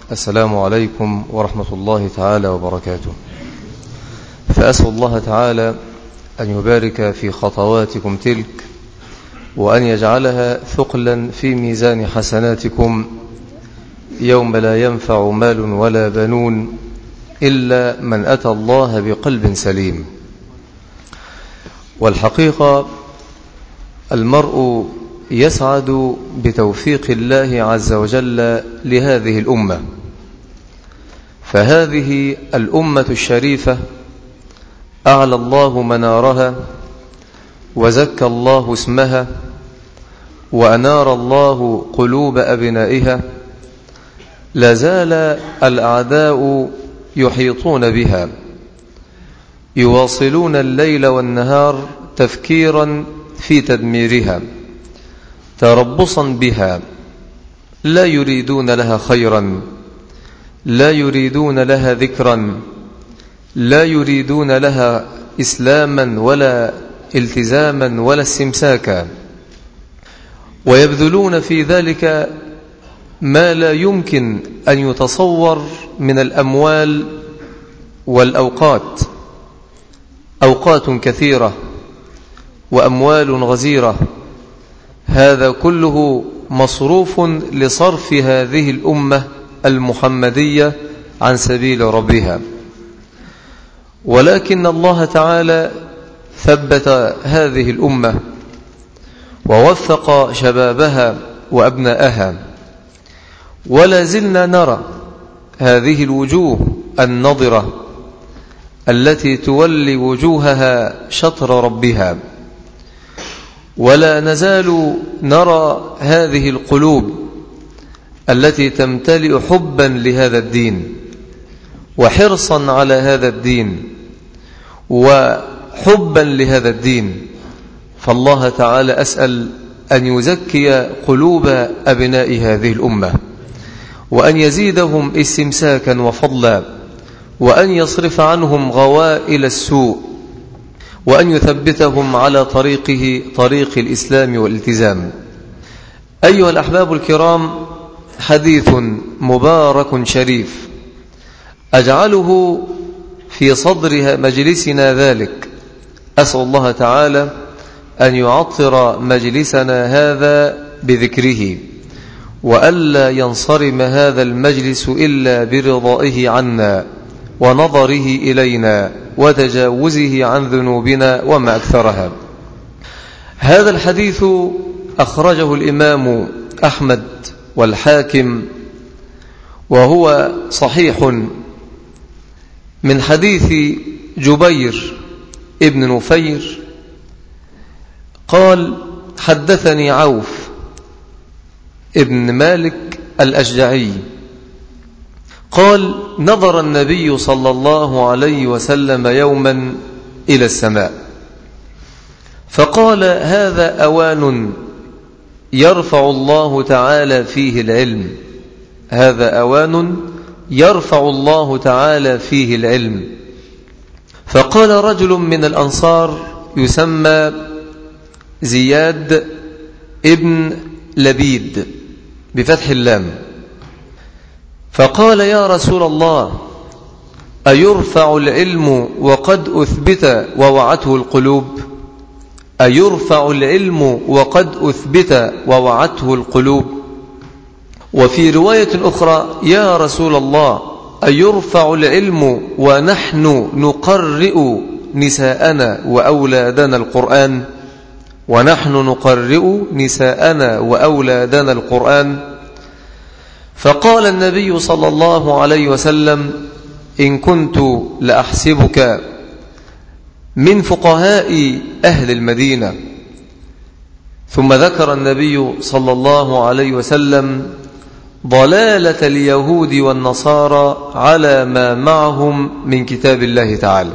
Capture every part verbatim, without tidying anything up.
السلام عليكم ورحمة الله تعالى وبركاته. فأسأل الله تعالى أن يبارك في خطواتكم تلك، وأن يجعلها ثقلا في ميزان حسناتكم يوم لا ينفع مال ولا بنون إلا من أتى الله بقلب سليم. والحقيقة المرء يسعد بتوفيق الله عز وجل لهذه الأمة، فهذه الأمة الشريفة أعلى الله منارها وزكى الله اسمها وأنار الله قلوب أبنائها. لا زال الأعداء يحيطون بها، يواصلون الليل والنهار تفكيرا في تدميرها، تربصا بها، لا يريدون لها خيرا، لا يريدون لها ذكرا، لا يريدون لها إسلاما ولا التزاما ولا استمساكا، ويبذلون في ذلك ما لا يمكن أن يتصور من الأموال والأوقات، أوقات كثيرة وأموال غزيرة، هذا كله مصروف لصرف هذه الأمة المحمدية عن سبيل ربها. ولكن الله تعالى ثبت هذه الأمة ووفق شبابها وأبناءها، ولا زلنا نرى هذه الوجوه النضرة التي تولي وجوهها شطر ربها، ولا نزال نرى هذه القلوب التي تمتلئ حبا لهذا الدين وحرصا على هذا الدين وحبا لهذا الدين. فالله تعالى أسأل أن يزكي قلوب أبناء هذه الأمة، وأن يزيدهم استمساكا وفضلا، وأن يصرف عنهم غوائل السوء، وأن يثبتهم على طريقه طريق الإسلام والالتزام. أيها الأحباب الكرام، حديث مبارك شريف أجعله في صدر مجلسنا ذلك. أسأل الله تعالى أن يعطر مجلسنا هذا بذكره، وألا ينصرم هذا المجلس إلا برضائه عنا ونظره إلينا وتجاوزه عن ذنوبنا وما أكثرها. هذا الحديث أخرجه الإمام أحمد والحاكم، وهو صحيح، من حديث جبير ابن نفير قال: حدثني عوف ابن مالك الأشجعي قال: نظر النبي صلى الله عليه وسلم يوما إلى السماء فقال: هذا أوان يرفع الله تعالى فيه العلم، هذا أوان يرفع الله تعالى فيه العلم. فقال رجل من الأنصار يسمى زياد ابن لبيد بفتح اللام، فقال: يا رسول الله، أيرفع العلم وقد أثبت ووعته القلوب؟ أيرفع العلم وقد أثبت ووعته القلوب؟ وفي رواية أخرى: يا رسول الله، أيرفع العلم ونحن نقرئ نساءنا وأولادنا القرآن؟ ونحن نقرئ نساءنا وأولادنا القرآن. فقال النبي صلى الله عليه وسلم: إن كنت لأحسبك من فقهاء أهل المدينة. ثم ذكر النبي صلى الله عليه وسلم ضلالة اليهود والنصارى على ما معهم من كتاب الله تعالى.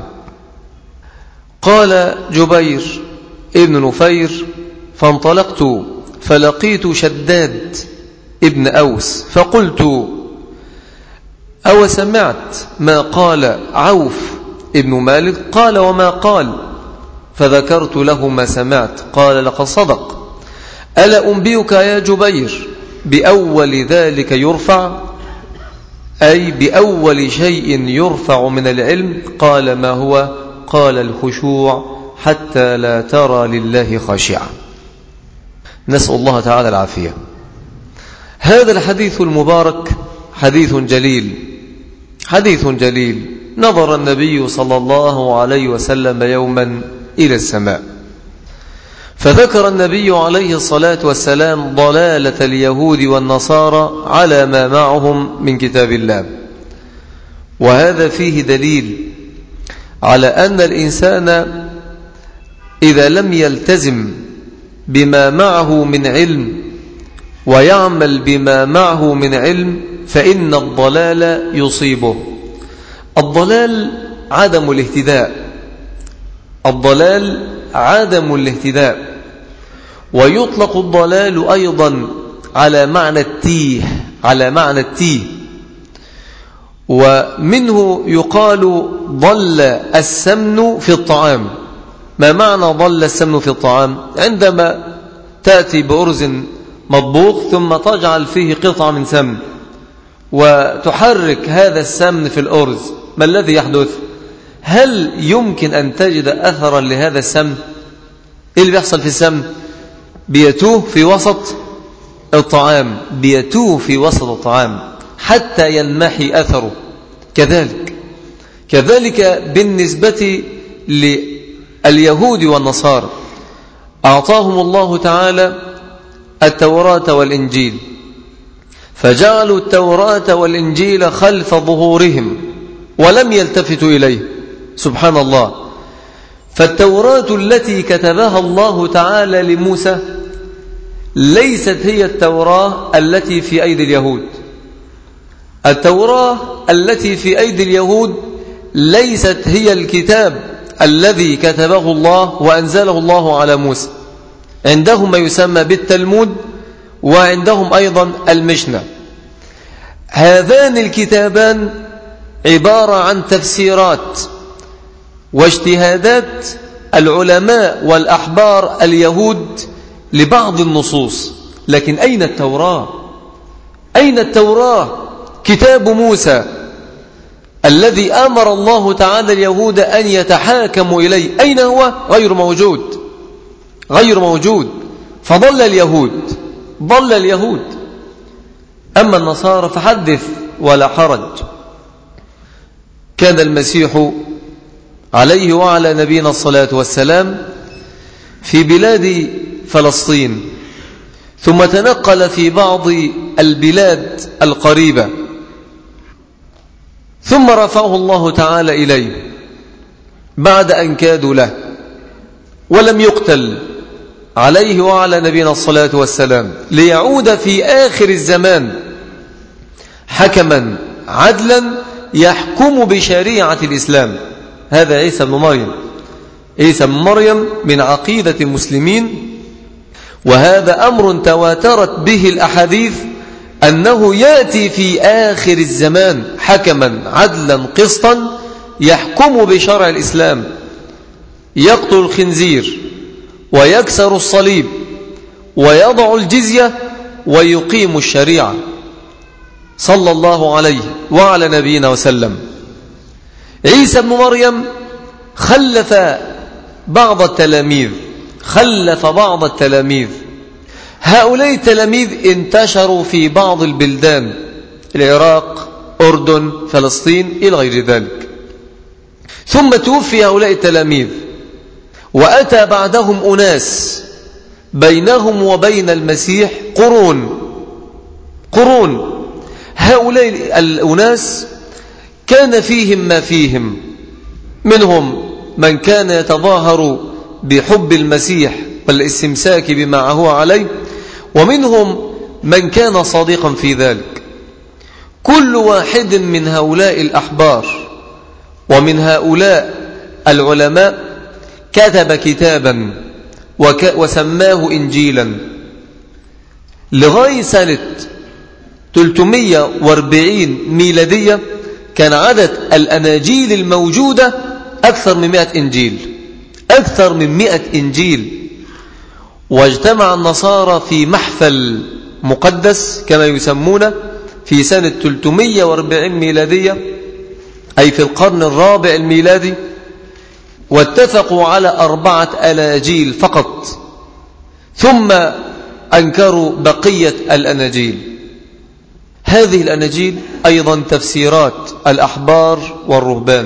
قال جبير ابن نفير: فانطلقت فلقيت شداد ابن أوس فقلت: أو سمعت ما قال عوف ابن مالك؟ قال: وما قال؟ فذكرت له ما سمعت. قال: لقد صدق. ألا أنبئك يا جبير بأول ذلك يرفع؟ أي بأول شيء يرفع من العلم. قال ما هو؟ قال الخشوع حتى لا ترى لله خاشعا. نسأل الله تعالى العافية. هذا الحديث المبارك حديث جليل، حديث جليل. نظر النبي صلى الله عليه وسلم يوما إلى السماء، فذكر النبي عليه الصلاة والسلام ضلالة اليهود والنصارى على ما معهم من كتاب الله. وهذا فيه دليل على أن الإنسان إذا لم يلتزم بما معه من علم ويعمل بما معه من علم فإن الضلال يصيبه. الضلال عدم الاهتداء، الضلال عدم الاهتداء. ويطلق الضلال أيضا على معنى التيه، على معنى التيه. ومنه يقال ضل السمن في الطعام. ما معنى ضل السمن في الطعام؟ عندما تأتي بأرز مطبوخ ثم تجعل فيه قطعة من سمن وتحرك هذا السمن في الأرز، ما الذي يحدث؟ هل يمكن أن تجد أثرا لهذا السمن؟ إيه اللي بيحصل في السمن؟ بيتوه في وسط الطعام، بيتوه في وسط الطعام حتى ينمحي أثره. كذلك كذلك بالنسبة لليهود والنصارى، أعطاهم الله تعالى التوراة والإنجيل، فجعلوا التوراة والإنجيل خلف ظهورهم ولم يلتفتوا إليه. سبحان الله. فالتوراة التي كتبها الله تعالى لموسى ليست هي التوراة التي في أيدي اليهود. التوراة التي في أيدي اليهود ليست هي الكتاب الذي كتبه الله وأنزله الله على موسى. عندهم ما يسمى بالتلمود، وعندهم أيضا المشنة. هذان الكتابان عبارة عن تفسيرات واجتهادات العلماء والأحبار اليهود لبعض النصوص. لكن أين التوراة؟ أين التوراة؟ كتاب موسى الذي أمر الله تعالى اليهود أن يتحاكموا إليه، أين هو؟ غير موجود، غير موجود. فضل اليهود، ضل اليهود. أما النصارى فحدث ولا حرج. كان المسيح عليه وعلى نبينا الصلاة والسلام في بلاد فلسطين، ثم تنقل في بعض البلاد القريبة، ثم رفعه الله تعالى إليه بعد أن كادوا له، ولم يقتل عليه وعلى نبينا الصلاة والسلام، ليعود في آخر الزمان حكما عدلا يحكم بشريعة الإسلام. هذا عيسى بن مريم، عيسى بن مريم من عقيدة المسلمين. وهذا أمر تواترت به الأحاديث أنه يأتي في آخر الزمان حكما عدلا قسطا يحكم بشرع الإسلام، يقتل الخنزير ويكسر الصليب ويضع الجزية ويقيم الشريعة، صلى الله عليه وعلى نبينا وسلم. عيسى بن مريم خلف بعض التلاميذ، خلف بعض التلاميذ. هؤلاء التلاميذ انتشروا في بعض البلدان، العراق، أردن، فلسطين إلى غير ذلك. ثم توفي هؤلاء التلاميذ، وأتى بعدهم أناس بينهم وبين المسيح قرون قرون. هؤلاء الأناس كان فيهم ما فيهم، منهم من كان يتظاهر بحب المسيح والاستمساك بما هو عليه، ومنهم من كان صادقا في ذلك. كل واحد من هؤلاء الأحبار ومن هؤلاء العلماء كتب كتابا وسماه إنجيلا. لغاية سنة ثلاثمائة وأربعين ميلادية كان عدد الأناجيل الموجودة أكثر من مئة إنجيل، أكثر من مئة إنجيل. واجتمع النصارى في محفل مقدس كما يسمونه، في سنة ثلاثمائة وأربعين ميلادية، أي في القرن الرابع الميلادي، واتفقوا على أربعة أناجيل فقط، ثم أنكروا بقية الأناجيل. هذه الأناجيل أيضا تفسيرات الأحبار والرهبان،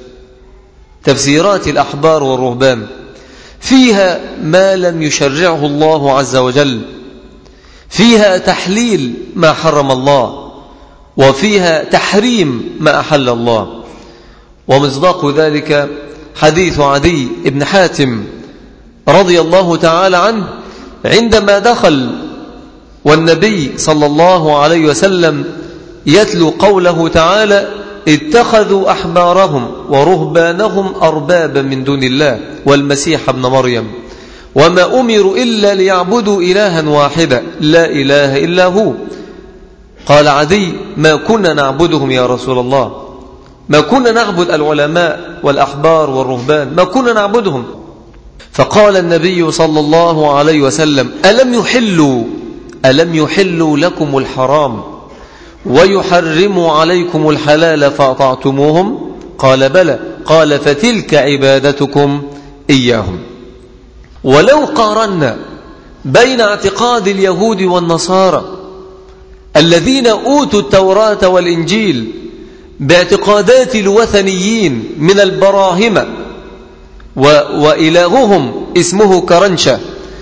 تفسيرات الأحبار والرهبان فيها ما لم يشرعه الله عز وجل، فيها تحليل ما حرم الله، وفيها تحريم ما أحل الله. ومصداق ذلك حديث عدي بن حاتم رضي الله تعالى عنه عندما دخل والنبي صلى الله عليه وسلم يتلو قوله تعالى: اتخذوا أحبارهم ورهبانهم أربابا من دون الله والمسيح ابن مريم وما أمروا إلا ليعبدوا إلها واحدا لا إله إلا هو. قال عدي: ما كنا نعبدهم يا رسول الله، ما كنا نعبد العلماء والأحبار والرهبان، ما كنا نعبدهم. فقال النبي صلى الله عليه وسلم: ألم يحلوا ألم يحلوا لكم الحرام ويحرموا عليكم الحلال فأطعتموهم؟ قال: بلى. قال: فتلك عبادتكم إياهم. ولو قارنا بين اعتقاد اليهود والنصارى الذين أوتوا التوراة والإنجيل باعتقادات الوثنيين من البراهمة و... وإلههم اسمه كرنشة،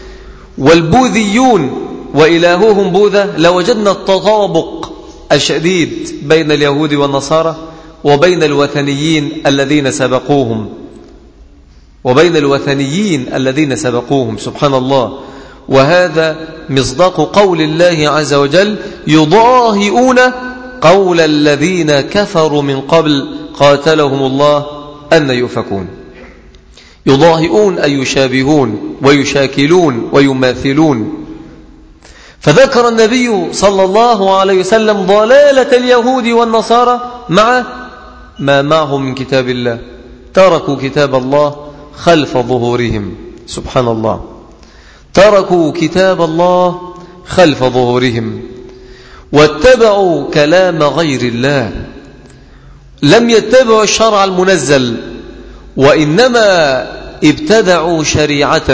والبوذيون وإلههم بوذا، لوجدنا التطابق الشديد بين اليهود والنصارى وبين الوثنيين الذين سبقوهم وبين الوثنيين الذين سبقوهم سبحان الله. وهذا مصداق قول الله عز وجل: يضاهئون قول الذين كفروا من قبل قاتلهم الله أن يؤفكون. يضاهئون أي يشابهون ويشاكلون ويماثلون. فذكر النبي صلى الله عليه وسلم ضلالة اليهود والنصارى مع ما معهم من كتاب الله، تركوا كتاب الله خلف ظهورهم سبحان الله، تركوا كتاب الله خلف ظهورهم واتبعوا كلام غير الله، لم يتبعوا الشرع المنزل، وإنما ابتدعوا شريعة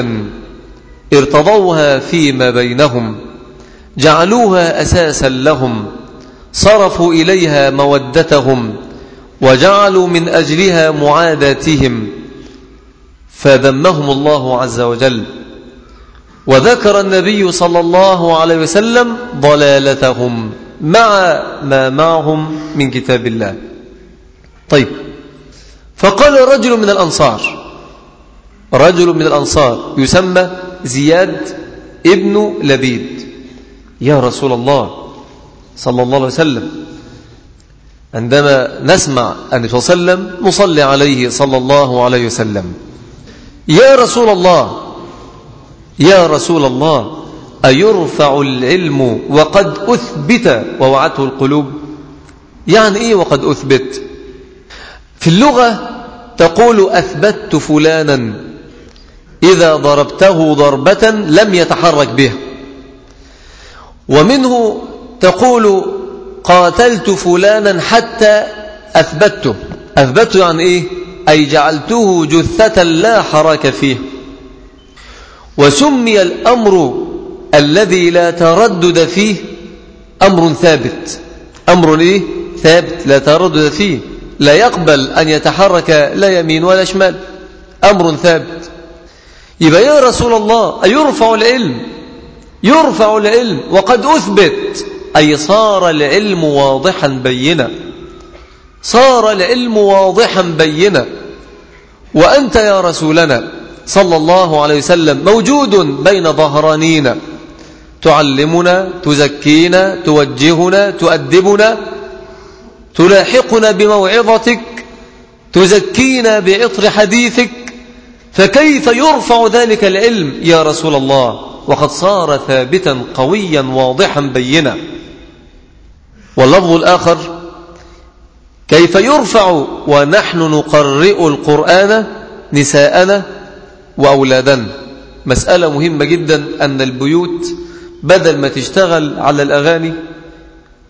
ارتضوها فيما بينهم، جعلوها أساسا لهم، صرفوا إليها مودتهم وجعلوا من أجلها معاداتهم، فذمهم الله عز وجل. وذكر النبي صلى الله عليه وسلم ضلالتهم مع ما معهم من كتاب الله. طيب، فقال رجل من الأنصار، رجل من الأنصار يسمى زياد ابن لبيد: يا رسول الله صلى الله عليه وسلم، عندما نسمع أن صلى الله عليه وسلم نصلي عليه صلى الله عليه وسلم، يا رسول الله يا رسول الله أيرفع العلم وقد أثبت ووعته القلوب؟ يعني إيه وقد أثبت؟ في اللغة تقول أثبت فلانا إذا ضربته ضربة لم يتحرك بها، ومنه تقول قاتلت فلانا حتى أثبته. أثبته يعني إيه؟ أي جعلته جثة لا حركة فيه. وسمي الأمر الذي لا تردد فيه أمر ثابت. أمر إيه؟ ثابت لا تردد فيه، لا يقبل أن يتحرك لا يمين ولا شمال، أمر ثابت. يبقى يا رسول الله أيرفع العلم؟ يرفع العلم وقد أثبت، أي صار العلم واضحا بينا، صار العلم واضحا بينا، وأنت يا رسولنا صلى الله عليه وسلم موجود بين ظهرانينا، تعلمنا، تزكينا، توجهنا، تؤدبنا، تلاحقنا بموعظتك، تزكينا بعطر حديثك، فكيف يرفع ذلك العلم يا رسول الله وقد صار ثابتا قويا واضحا بينا؟ واللفظ الآخر: كيف يرفع ونحن نقرئ القرآن نساءنا وأولادنا؟ مسألة مهمة جدا، أن البيوت بدل ما تشتغل على الأغاني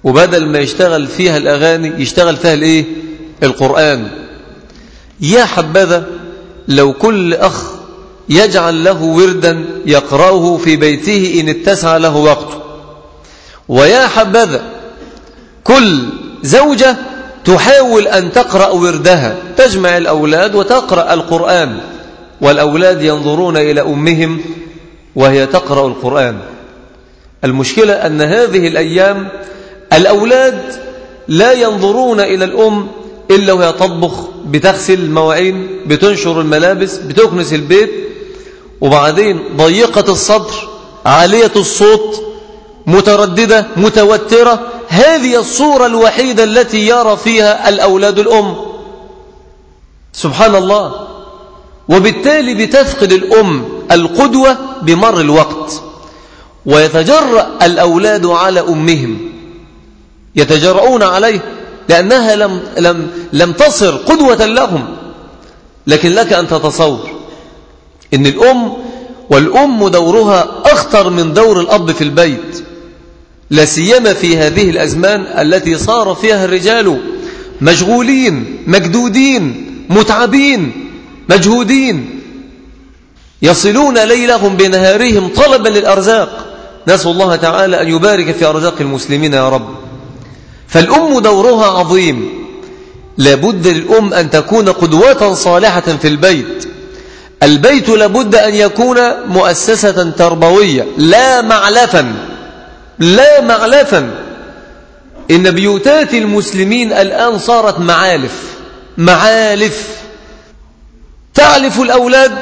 وبدل ما يشتغل فيها الأغاني يشتغل فيها الإيه؟ القرآن. يا حبذا لو كل أخ يجعل له وردا يقرأه في بيته إن اتسع له وقته. ويا حبذا كل زوجة تحاول أن تقرأ وردها، تجمع الأولاد وتقرأ القرآن، والأولاد ينظرون إلى أمهم وهي تقرأ القرآن. المشكلة أن هذه الأيام الأولاد لا ينظرون إلى الأم إلا وهي تطبخ، بتغسل المواعين، بتنشر الملابس، بتكنس البيت، وبعدين ضيقة الصدر، عالية الصوت، مترددة، متوترة. هذه الصورة الوحيدة التي يرى فيها الأولاد الأم. سبحان الله. وبالتالي بتفقد الأم القدوة بمر الوقت، ويتجرأ الأولاد على أمهم، يتجرؤون عليه لأنها لم, لم, لم تصر قدوة لهم. لكن لك أن تتصور إن الأم والأم دورها أخطر من دور الأب في البيت، لا سيما في هذه الأزمان التي صار فيها الرجال مشغولين مجدودين متعبين مجهودين، يصلون ليلهم بنهارهم طلبا للأرزاق. نسأل الله تعالى أن يبارك في أرزاق المسلمين يا رب. فالأم دورها عظيم، لابد للأم أن تكون قدوة صالحة في البيت. البيت لابد أن يكون مؤسسة تربوية لا معلفا، لا معلفا. إن بيوتات المسلمين الآن صارت معالف، معالف تعلف الأولاد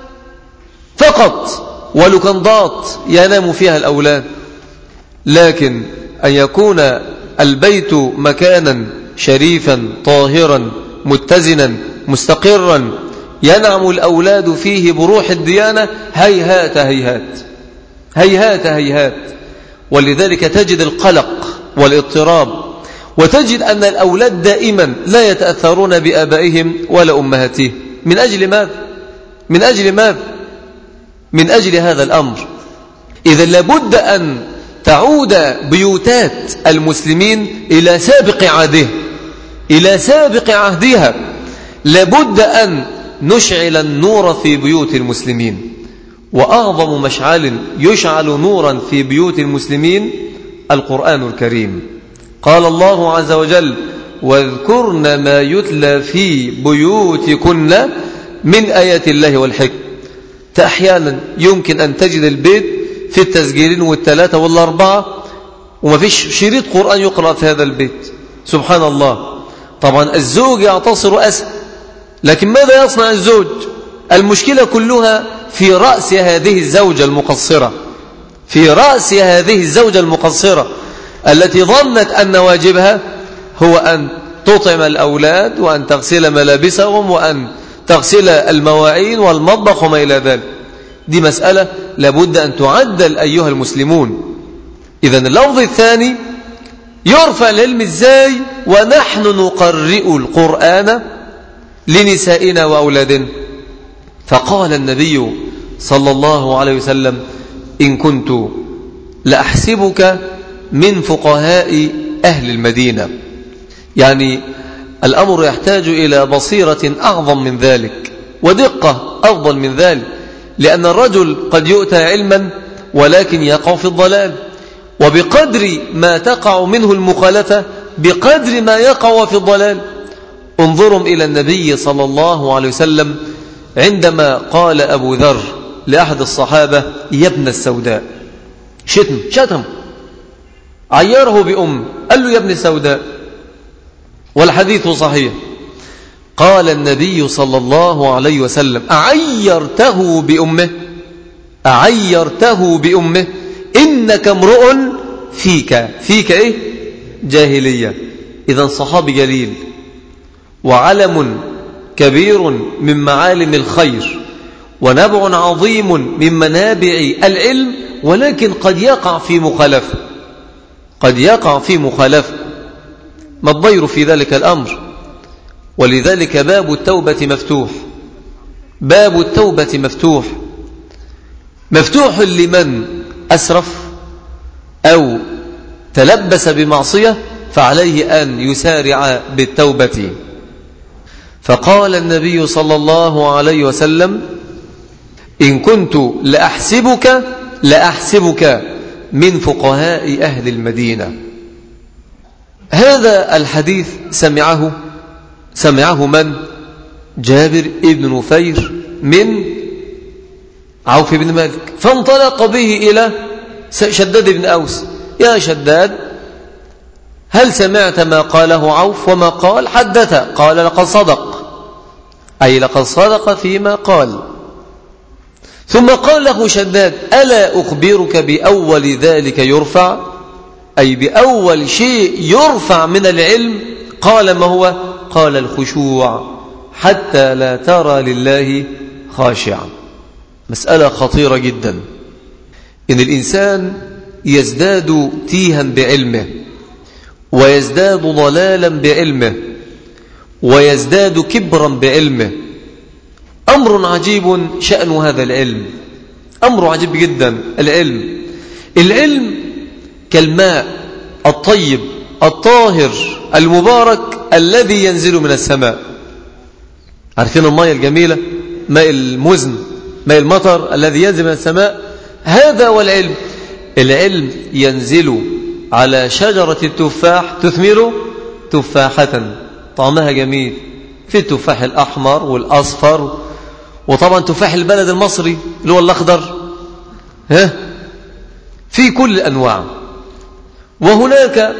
فقط، ولكندات ينام فيها الأولاد. لكن أن يكون البيت مكانا شريفا طاهرا متزنا مستقرا ينعم الأولاد فيه بروح الديانة، هيهات هيهات هيهات هيهات. ولذلك تجد القلق والاضطراب، وتجد أن الأولاد دائما لا يتأثرون بآبائهم ولا أمهاتهم. من أجل ماذا؟ من أجل ماذا؟ من أجل هذا الأمر. إذا لابد أن تعود بيوتات المسلمين إلى سابق عهدها، إلى سابق عهدها. لابد أن نشعل النور في بيوت المسلمين، وأعظم مشعل يشعل نورا في بيوت المسلمين القرآن الكريم. قال الله عز وجل: واذكرن ما يتلى في بيوتكن من آيات الله والحكمة. أحيانا يمكن أن تجد البيت في التسجيلين والثلاثة والأربعة وما فيش شريط قرآن يقرأ في هذا البيت. سبحان الله. طبعا الزوج يعتصر أسهل، لكن ماذا يصنع الزوج؟ المشكلة كلها في رأس هذه الزوجة المقصرة، في رأس هذه الزوجة المقصرة التي ظنت أن واجبها هو أن تطعم الأولاد وأن تغسل ملابسهم وأن تغسل المواعين والمطبخ وما إلى ذلك. دي مسألة لابد أن تعدل أيها المسلمون. إذن اللفظ الثاني يرفع العلم إزاي ونحن نقرئ القرآن لنسائنا وأولادنا. فقال النبي صلى الله عليه وسلم: إن كنت لأحسبك من فقهاء أهل المدينة. يعني الأمر يحتاج إلى بصيرة أعظم من ذلك ودقة أفضل من ذلك، لأن الرجل قد يؤتى علما ولكن يقع في الضلال، وبقدر ما تقع منه المخالفة بقدر ما يقع في الضلال. انظروا إلى النبي صلى الله عليه وسلم عندما قال أبو ذر لأحد الصحابة: يا ابن السوداء. شتم شتم عيره بأم، قال له: يا ابن السوداء. والحديث صحيح. قال النبي صلى الله عليه وسلم: أعيرته بأمه، أعيرته بأمه، إنك امرؤ فيك فيك إيه؟ جاهلية. إذن صحابي جليل وعلم كبير من معالم الخير ونبع عظيم من منابع العلم، ولكن قد يقع في مخالفة، قد يقع في مخالفة. ما الضير في ذلك الأمر؟ ولذلك باب التوبة مفتوح، باب التوبة مفتوح، مفتوح لمن أسرف أو تلبس بمعصية فعليه أن يسارع بالتوبة. فقال النبي صلى الله عليه وسلم: إن كنت لأحسبك لأحسبك من فقهاء أهل المدينة. هذا الحديث سمعه سمعه من؟ جابر ابن نفير من عوف بن مالك، فانطلق به إلى شداد بن أوس: يا شداد، هل سمعت ما قاله عوف وما قال؟ حدث. قال: لقد صدق، أي لقد صدق فيما قال. ثم قال له شداد: ألا أخبرك بأول ذلك يرفع، أي بأول شيء يرفع من العلم؟ قال: ما هو؟ قال: الخشوع، حتى لا ترى لله خاشعا. مسألة خطيرة جدا، إن الإنسان يزداد تيها بعلمه، ويزداد ضلالا بعلمه، ويزداد كبرا بعلمه. أمر عجيب شأن هذا العلم، أمر عجيب جدا. العلم العلم كالماء الطيب الطاهر المبارك الذي ينزل من السماء. عارفين الماء الجميلة، ماء المزن، ماء المطر الذي ينزل من السماء؟ هذا هو العلم. العلم ينزل على شجرة التفاح تثمر تفاحة طعمها جميل، في التفاح الأحمر والأصفر، وطبعا تفاح البلد المصري اللي هو الأخضر، ها، في كل الأنواع. وهناك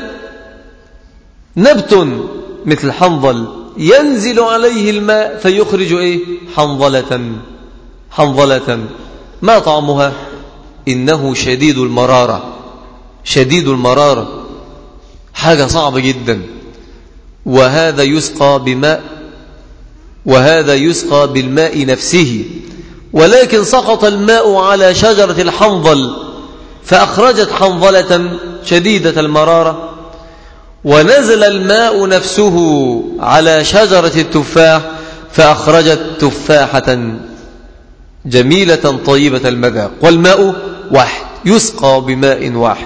نبت مثل حنظل ينزل عليه الماء فيخرج إيه؟ حنظلة. حنظلة ما طعمها؟ إنه شديد المرارة، شديد المرارة، حاجة صعبة جدا. وهذا يسقى بماء، وهذا يسقى بالماء نفسه، ولكن سقط الماء على شجرة الحنظل فأخرجت حنظلة شديدة المرارة، ونزل الماء نفسه على شجرة التفاح فأخرجت تفاحة جميلة طيبة المذاق، والماء واحد، يسقى بماء واحد.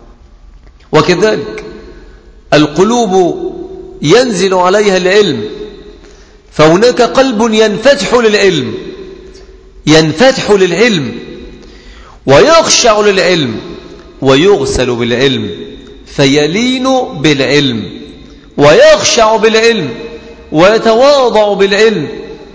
وكذلك القلوب ينزل عليها العلم، فهناك قلب ينفتح للعلم، ينفتح للعلم ويخشع للعلم ويغسل بالعلم، فيلين بالعلم ويخشع بالعلم ويتواضع بالعلم.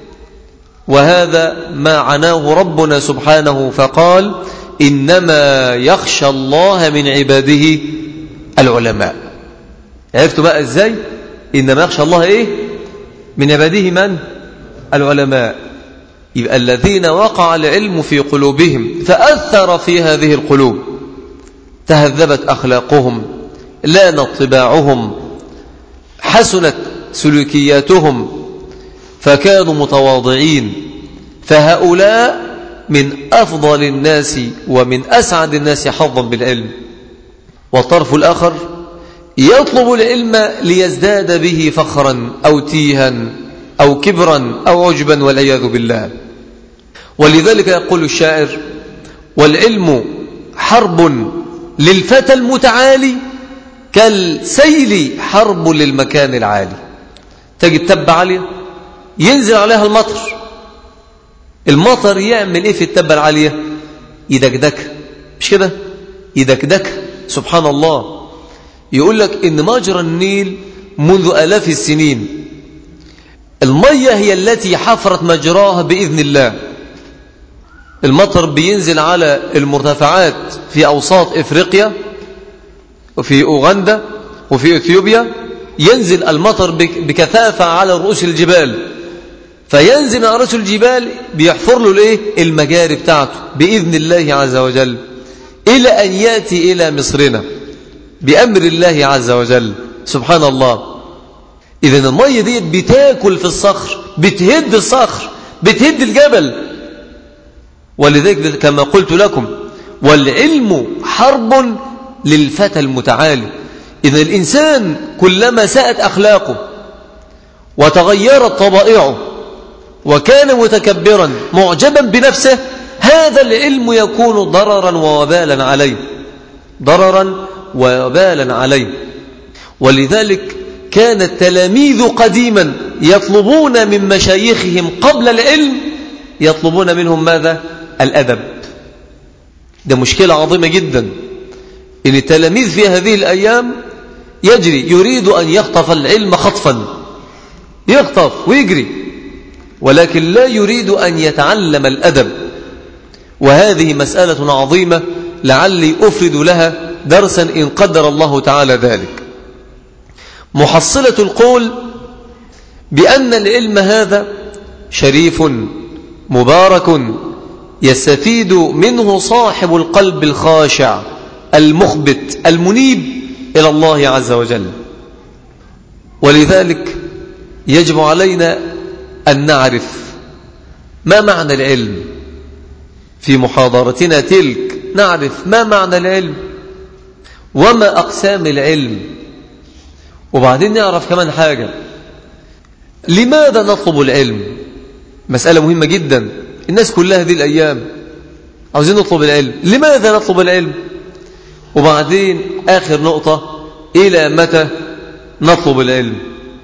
وهذا ما عناه ربنا سبحانه فقال: إنما يخشى الله من عباده العلماء. عرفتوا بقى إزاي؟ إنما يخشى الله إيه؟ من عباده من؟ العلماء. يبقى الذين وقع العلم في قلوبهم فأثر في هذه القلوب، تهذبت أخلاقهم، لانت طباعهم، حسنت سلوكياتهم، فكانوا متواضعين. فهؤلاء من أفضل الناس ومن أسعد الناس حظا بالعلم. والطرف الآخر يطلب العلم ليزداد به فخرا أو تيها أو كبرا أو عجبا والعياذ بالله. ولذلك يقول الشاعر: والعلم حرب للفتى المتعالي كالسيل حرب للمكان العالي. تجد تبة عالية ينزل عليها المطر، المطر يعمل ايه في التبة العالية؟ يدكدك، مش كده؟ يدكدك. سبحان الله. يقول لك إن مجرى النيل منذ آلاف السنين المية هي التي حفرت مجراها بإذن الله. المطر بينزل على المرتفعات في أوساط إفريقيا وفي أوغندا وفي إثيوبيا، ينزل المطر بكثافة على رؤوس الجبال، فينزل على رؤوس الجبال بيحفر له الايه؟ المجاري بتاعته بإذن الله عز وجل، إلى أن يأتي إلى مصرنا بأمر الله عز وجل. سبحان الله. إذن المية دي بتاكل في الصخر، بتهد الصخر، بتهد الجبل. ولذلك كما قلت لكم: والعلم حرب للفتى المتعالي. إذن الإنسان كلما ساءت أخلاقه وتغيرت طبائعه وكان متكبرا معجبا بنفسه، هذا العلم يكون ضررا ووبالا عليه، ضررا وبالا عليه. ولذلك كان التلاميذ قديما يطلبون من مشايخهم قبل العلم، يطلبون منهم ماذا؟ الأدب. ده مشكلة عظيمة جدا إن التلاميذ في هذه الأيام يجري يريد أن يخطف العلم خطفا، يخطف ويجري، ولكن لا يريد أن يتعلم الأدب. وهذه مسألة عظيمة لعلي أفرد لها درسا إن قدر الله تعالى ذلك. محصلة القول بأن العلم هذا شريف مبارك يستفيد منه صاحب القلب الخاشع المخبت المنيب إلى الله عز وجل. ولذلك يجب علينا أن نعرف ما معنى العلم. في محاضرتنا تلك نعرف ما معنى العلم وما أقسام العلم، وبعدين نعرف كمان حاجة: لماذا نطلب العلم؟ مسألة مهمة جدا. الناس كلها هذه الأيام عاوزين نطلب العلم. لماذا نطلب العلم؟ وبعدين آخر نقطة: إلى متى نطلب العلم؟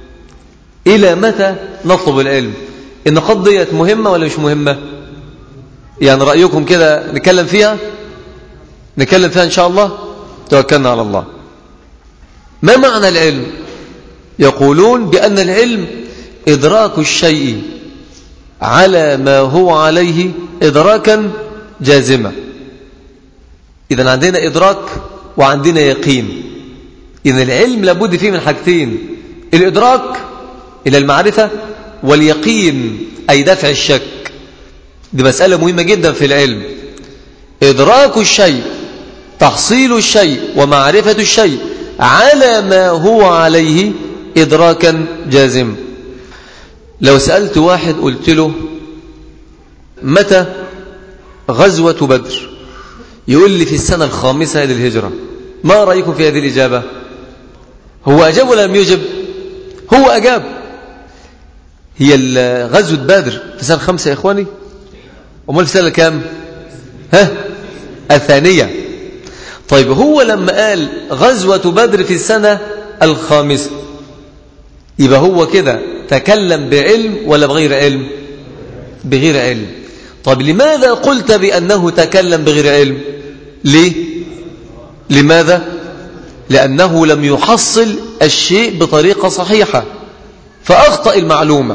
إلى متى نطلب العلم؟ النقاط ديت مهمة ولا مش مهمة؟ يعني رأيكم كده نتكلم فيها نتكلم فيها إن شاء الله. توكلنا على الله. ما معنى العلم؟ يقولون بأن العلم إدراك الشيء على ما هو عليه إدراكا جازما. إذن عندنا إدراك وعندنا يقين. إذن العلم لابد فيه من حاجتين: الإدراك إلى المعرفة، واليقين أي دفع الشك. دي مسألة مهمة جدا في العلم. إدراك الشيء، تحصيل الشيء ومعرفة الشيء على ما هو عليه إدراكا جازما. لو سألت واحد قلت له: متى غزوة بدر؟ يقول لي: في السنة الخامسة للهجرة. ما رأيكم في هذه الإجابة؟ هو أجاب ولا لم يجب؟ هو أجاب. هي غزوة بدر في السنة الخامسة يا إخواني؟ أمال في السنة كام؟ ها؟ الثانية. طيب هو لما قال غزوة بدر في السنة الخامسة يبقى هو كده تكلم بعلم ولا بغير علم؟ بغير علم. طيب لماذا قلت بأنه تكلم بغير علم؟ ليه؟ لماذا؟ لأنه لم يحصل الشيء بطريقة صحيحة فأخطأ المعلومة.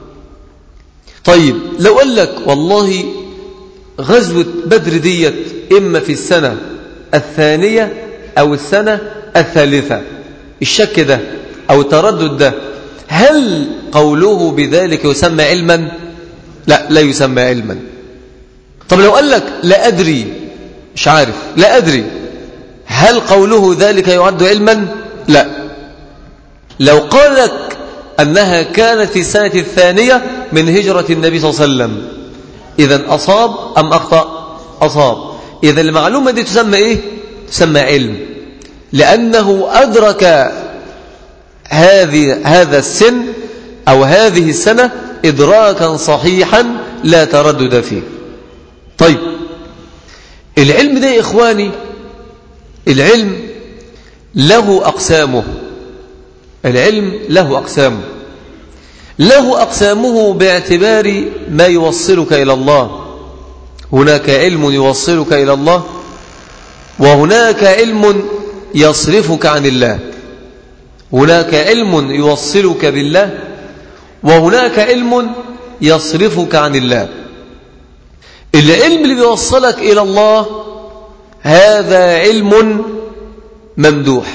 طيب لو قال لك والله غزوة بدر ديت إما في السنة الثانية أو السنة الثالثة، الشك ده أو التردد ده هل قوله بذلك يسمى علما؟ لا، لا يسمى علما. طب لو قال لك لا أدري، مش عارف، لا أدري، هل قوله ذلك يعد علما؟ لا. لو قال لك أنها كانت في السنة الثانية من هجرة النبي صلى الله عليه وسلم، إذن أصاب أم أخطأ؟ أصاب. إذن المعلومة دي تسمى إيه؟ تسمى علم، لأنه أدرك هذه هذا السن أو هذه السنة إدراكا صحيحا لا تردد فيه. طيب العلم ده يا إخواني، العلم له أقسامه. العلم له أقسامه له أقسامه باعتبار ما يوصلك إلى الله. هناك علم يوصلك إلى الله، وهناك علم يصرفك عن الله. هناك علم يوصلك بالله، وهناك علم يصرفك عن الله. العلم اللي بيوصلك إلى الله هذا علم ممدوح،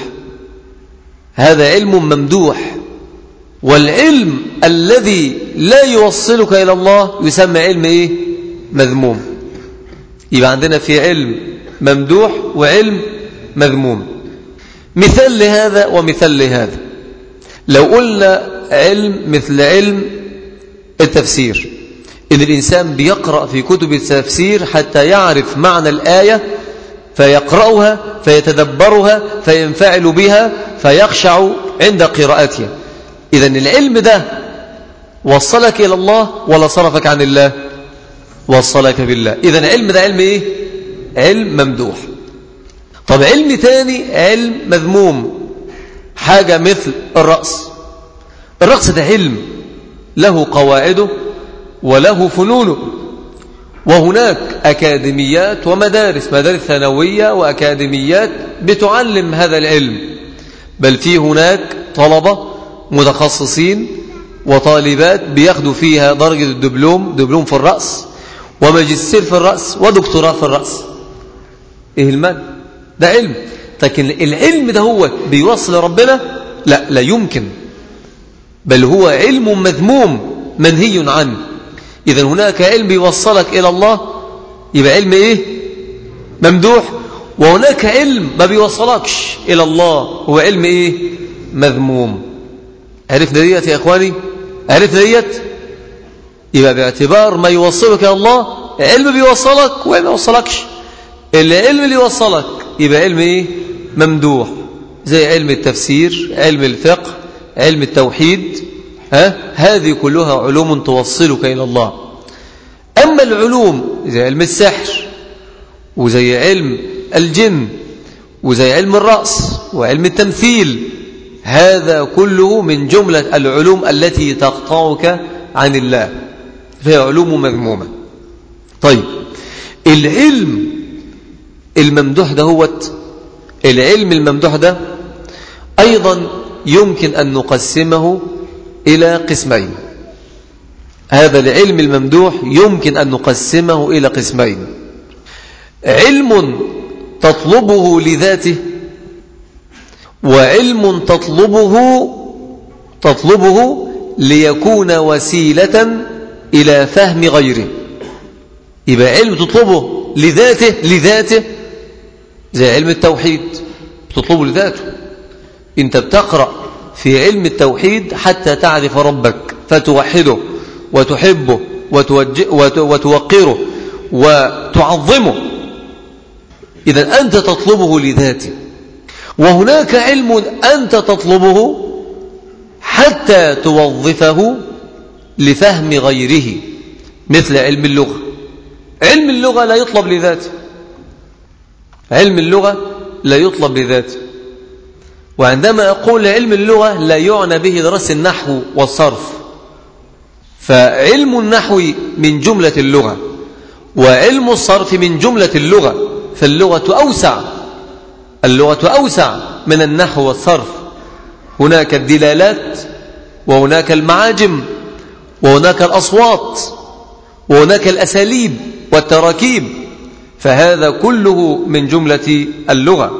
هذا علم ممدوح. والعلم الذي لا يوصلك إلى الله يسمى علم إيه؟ مذموم. يبقى عندنا في علم ممدوح وعلم مذموم. مثال لهذا ومثال لهذا: لو قلنا علم مثل علم التفسير، إن الإنسان بيقرأ في كتب التفسير حتى يعرف معنى الآية فيقرأها فيتدبرها فينفعل بها فيخشع عند قراءتها. إذن العلم ده وصلك إلى الله ولا صرفك عن الله؟ وصلك بالله. إذن العلم ده علم إيه؟ علم ممدوح. طب علم تاني علم مذموم، حاجة مثل الرقص. الرقص ده علم له قواعده وله فنونه، وهناك أكاديميات ومدارس، مدارس ثانوية وأكاديميات بتعلم هذا العلم، بل في هناك طلبة متخصصين وطالبات بياخدوا فيها درجة الدبلوم، دبلوم في الرأس وماجستير في الرأس ودكتوراه في الرأس. إيه المال؟ ده علم. لكن العلم ده هو بيوصل ربنا؟ لا، لا يمكن، بل هو علم مذموم منهي عنه. إذا هناك علم بيوصلك إلى الله، يبقى علم إيه؟ ممدوح. وهناك علم ما بيوصلكش إلى الله، هو علم إيه؟ مذموم. عرفنا ديت يا إخواني؟ عرفنا ديت؟ يبقى باعتبار ما يوصلك إلى الله علم بيوصلك وما يوصلكش. العلم اللي يوصلك يبقى علم إيه؟ ممدوح، زي علم التفسير، علم الفقه، علم التوحيد. ها؟ هذه كلها علوم توصلك إلى الله. أما العلوم زي علم السحر وزي علم الجن وزي علم الرأس وعلم التمثيل، هذا كله من جملة العلوم التي تقطعك عن الله، فهي علوم مذمومة. طيب العلم الممدوح ده هو العلم الممدوح ده أيضا يمكن أن نقسمه إلى قسمين. هذا العلم الممدوح يمكن أن نقسمه إلى قسمين: علم تطلبه لذاته، وعلم تطلبه تطلبه ليكون وسيلة إلى فهم غيره. يبقى علم تطلبه لذاته لذاته زي علم التوحيد، تطلبه لذاته. انت بتقرأ في علم التوحيد حتى تعرف ربك فتوحده وتحبه وتوقره وتعظمه، إذا أنت تطلبه لذاته. وهناك علم أنت تطلبه حتى توظفه لفهم غيره، مثل علم اللغة. علم اللغة لا يطلب لذاته، علم اللغة لا يطلب لذاته. وعندما أقول علم اللغة لا يعنى به دراسة النحو والصرف، فعلم النحو من جملة اللغة وعلم الصرف من جملة اللغة، فاللغة أوسع، اللغة أوسع من النحو والصرف. هناك الدلالات وهناك المعاجم وهناك الأصوات وهناك الأساليب والتراكيب، فهذا كله من جملة اللغة.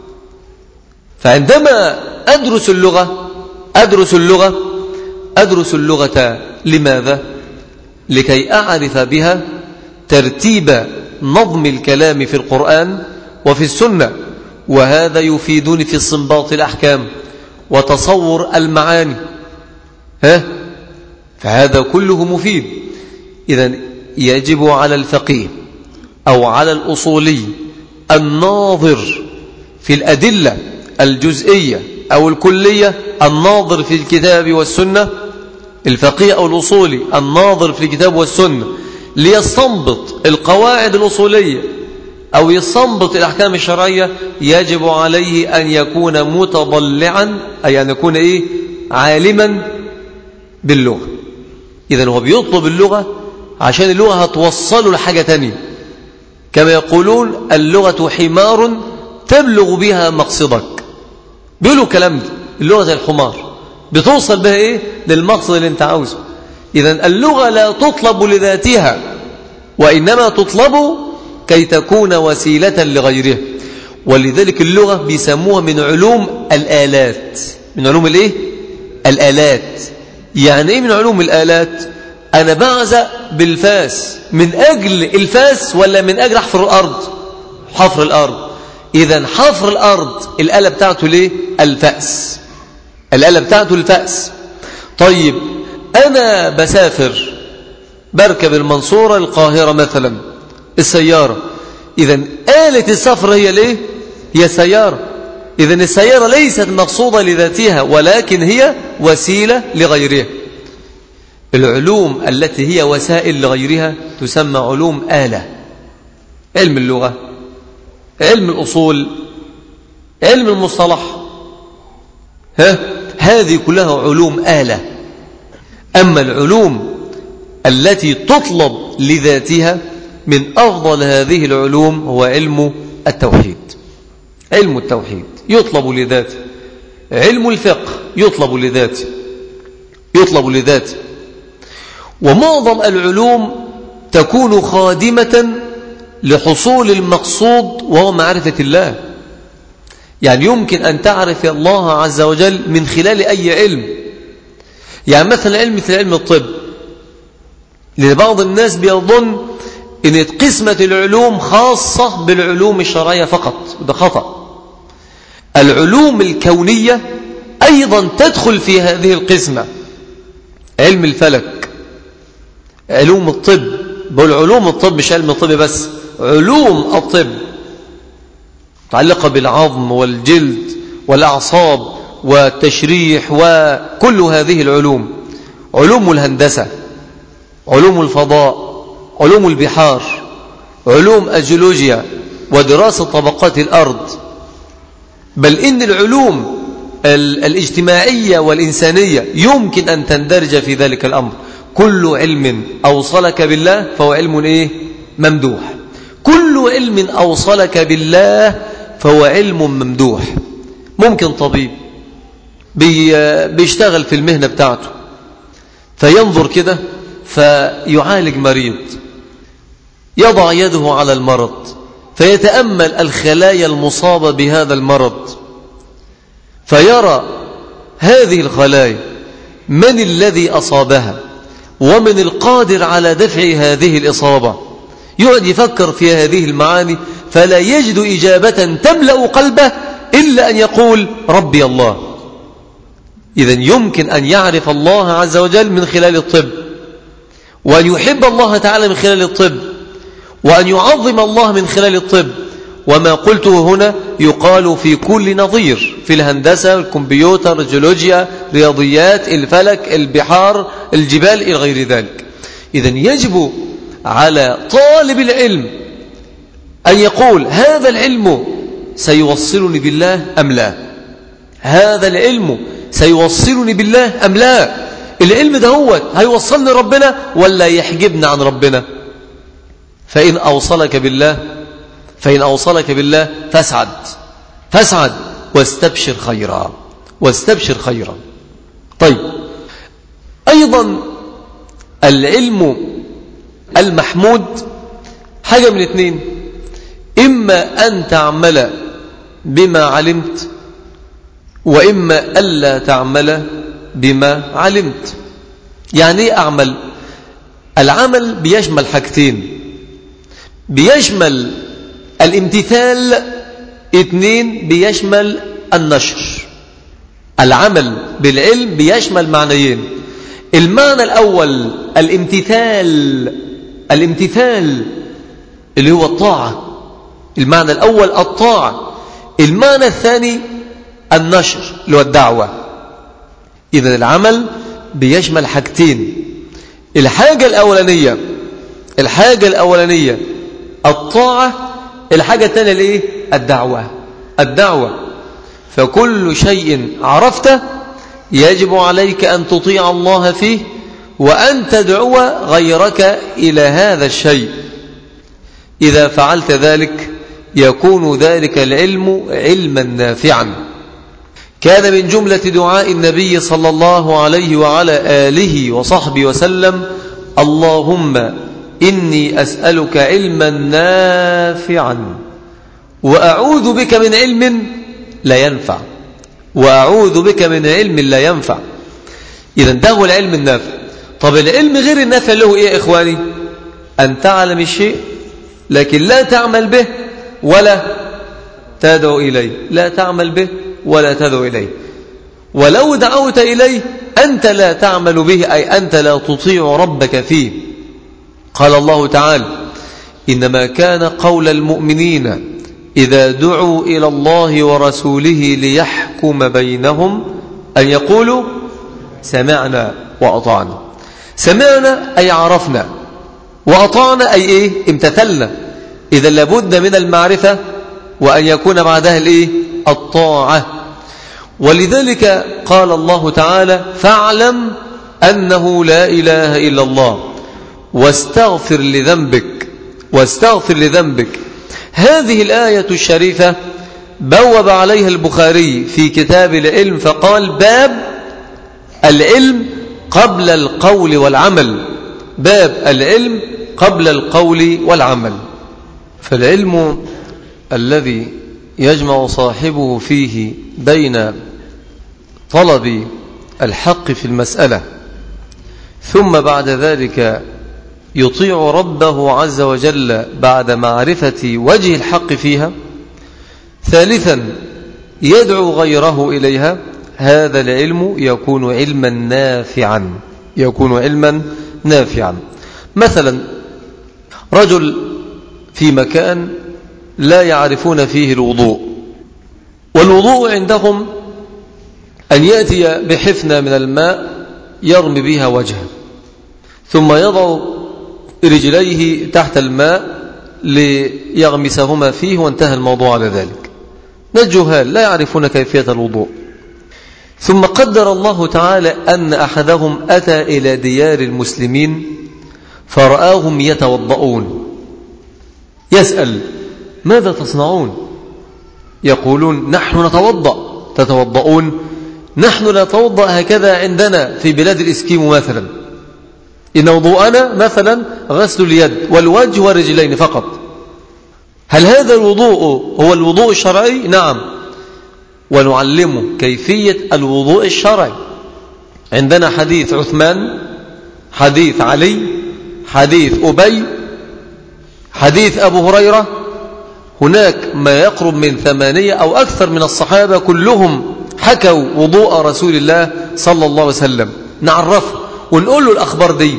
فعندما أدرس اللغة أدرس اللغة أدرس اللغة لماذا؟ لكي أعرف بها ترتيب نظم الكلام في القرآن وفي السنة، وهذا يفيدني في استنباط الأحكام وتصور المعاني. ها؟ فهذا كله مفيد. إذن يجب على الفقيه أو على الأصولي الناظر في الأدلة الجزئية أو الكلية، الناظر في الكتاب والسنة، الفقيه أو الأصولي الناظر في الكتاب والسنة ليستنبط القواعد الأصولية أو يستنبط الأحكام الشرعية، يجب عليه أن يكون متضلعا، أي أن يكون إيه؟ عالما باللغة. إذن هو بيطلب اللغة عشان اللغة هتوصله لحاجة تانية، كما يقولون اللغة حمار تبلغ بها مقصدك. بيقولوا كلام ده، اللغة زي الحمار بتوصل بها إيه؟ للمقصد اللي انت عاوزه. إذن اللغة لا تطلب لذاتها، وإنما تطلب كي تكون وسيلة لغيرها. ولذلك اللغة بيسموها من علوم الآلات. من علوم الإيه؟ الآلات. يعني إيه من علوم الآلات؟ أنا بعزق بالفاس من أجل الفاس ولا من أجل حفر الأرض؟ حفر الأرض. إذن حفر الأرض الآلة بتاعته ليه؟ الفأس. الآلة بتاعته الفأس. طيب أنا بسافر بركب المنصورة القاهرة مثلا، السيارة، إذن آلة السفر هي ليه؟ هي السيارة. إذن السيارة ليست مقصودة لذاتها، ولكن هي وسيلة لغيرها. العلوم التي هي وسائل لغيرها تسمى علوم آلة. علم اللغة، علم الأصول، علم المصطلح، ها هذه كلها علوم آلة. أما العلوم التي تطلب لذاتها من أفضل هذه العلوم هو علم التوحيد. علم التوحيد يطلب لذاته، علم الفقه يطلب لذاته يطلب لذاته ومعظم العلوم تكون خادمة لحصول المقصود وهو معرفة الله. يعني يمكن أن تعرف الله عز وجل من خلال أي علم. يعني مثلا علم مثل علم الطب، لأن بعض الناس بيظن أن قسمة العلوم خاصة بالعلوم الشرعية فقط، وده خطأ. العلوم الكونية أيضا تدخل في هذه القسمة. علم الفلك، علوم الطب، بقول علوم الطب مش علم الطب بس، علوم الطب متعلقة بالعظم والجلد والأعصاب والتشريح وكل هذه العلوم. علوم الهندسة، علوم الفضاء، علوم البحار، علوم الجيولوجيا ودراسة طبقات الأرض، بل إن العلوم الاجتماعية والإنسانية يمكن أن تندرج في ذلك الأمر. كل علم أوصلك بالله فهو علم إيه؟ ممدوح. كل علم أوصلك بالله فهو علم ممدوح. ممكن طبيب بيشتغل في المهنة بتاعته فينظر كده فيعالج مريض، يضع يده على المرض فيتأمل الخلايا المصابة بهذا المرض فيرى هذه الخلايا من الذي أصابها ومن القادر على دفع هذه الإصابة. يقعد يفكر في هذه المعاني فلا يجد إجابة تملأ قلبه إلا أن يقول ربي الله. إذن يمكن أن يعرف الله عز وجل من خلال الطب، وأن يحب الله تعالى من خلال الطب، وأن يعظم الله من خلال الطب. وما قلته هنا يقال في كل نظير، في الهندسة، الكمبيوتر، الجيولوجيا، رياضيات، الفلك، البحار، الجبال إلى غير ذلك. إذن يجب على طالب العلم أن يقول هذا العلم سيوصلني بالله أم لا؟ هذا العلم سيوصلني بالله أم لا؟ العلم ده هو هيوصلني ربنا ولا يحجبنا عن ربنا؟ فإن أوصلك بالله فإن أوصلك بالله فاسعد فاسعد واستبشر خيرا واستبشر خيرا. طيب، أيضا العلم المحمود حاجة من اثنين: إما أن تعمل بما علمت، وإما ألا تعمل بما علمت. يعني إيه أعمل؟ العمل بيشمل حاجتين، بيشمل الامتثال، اثنين بيشمل النشر. العمل بالعلم بيشمل معنيين: المعنى الأول الامتثال، الامتثال اللي هو الطاعة، المعنى الأول الطاعة. المعنى الثاني النشر اللي هو الدعوة. إذن العمل بيشمل حاجتين: الحاجة الأولانية الحاجة الأولانية الطاعة، الحاجة الثانية الايه؟ الدعوة. الدعوة فكل شيء عرفته يجب عليك أن تطيع الله فيه وأن تدعو غيرك إلى هذا الشيء. إذا فعلت ذلك يكون ذلك العلم علما نافعا. كان من جملة دعاء النبي صلى الله عليه وعلى آله وصحبه وسلم: اللهم إني أسألك علما نافعا وأعوذ بك من علم لا ينفع وأعوذ بك من علم لا ينفع. إذن ده هو العلم النافع. طب العلم غير النافع له إيه يا إخواني؟ أن تعلم الشيء لكن لا تعمل به ولا تدعو إليه، لا تعمل به ولا تدعو إليه. ولو دعوت إليه أنت لا تعمل به، أي أنت لا تطيع ربك فيه. قال الله تعالى: إنما كان قول المؤمنين إذا دعوا إلى الله ورسوله ليحكم بينهم أن يقولوا سمعنا وأطعنا. سمعنا أي عرفنا، وأطعنا أي إيه؟ امتثلنا. إذا لابد من المعرفة وأن يكون بعدها الإيه؟ الطاعة. ولذلك قال الله تعالى فاعلم أنه لا إله إلا الله واستغفر لذنبك واستغفر لذنبك. هذه الآية الشريفة بوب عليها البخاري في كتاب العلم فقال باب العلم قبل القول والعمل، باب العلم قبل القول والعمل. فالعلم الذي يجمع صاحبه فيه بين طلب الحق في المسألة ثم بعد ذلك يطيع ربه عز وجل بعد معرفة وجه الحق فيها، ثالثا يدعو غيره إليها، هذا العلم يكون علما نافعا، يكون علما نافعا. مثلا رجل في مكان لا يعرفون فيه الوضوء، والوضوء عندهم أن يأتي بحفنة من الماء يرمي بها وجهه ثم يضع رجليه تحت الماء ليغمسهما فيه وانتهى الموضوع على ذلك. الجهال لا يعرفون كيفية الوضوء. ثم قدر الله تعالى أن أحدهم أتى إلى ديار المسلمين فرآهم يتوضؤون، يسأل ماذا تصنعون؟ يقولون نحن نتوضأ. تتوضؤون؟ نحن نتوضأ هكذا عندنا في بلاد الإسكيمو مثلا، إن وضوءنا مثلا غسل اليد والوجه والرجلين فقط. هل هذا الوضوء هو الوضوء الشرعي؟ نعم، ونعلمه كيفية الوضوء الشرعي. عندنا حديث عثمان، حديث علي، حديث أبي، حديث أبو هريرة. هناك ما يقرب من ثمانية أو أكثر من الصحابة كلهم حكوا وضوء رسول الله صلى الله عليه وسلم. نعرفه ونقول له الأخبار دي،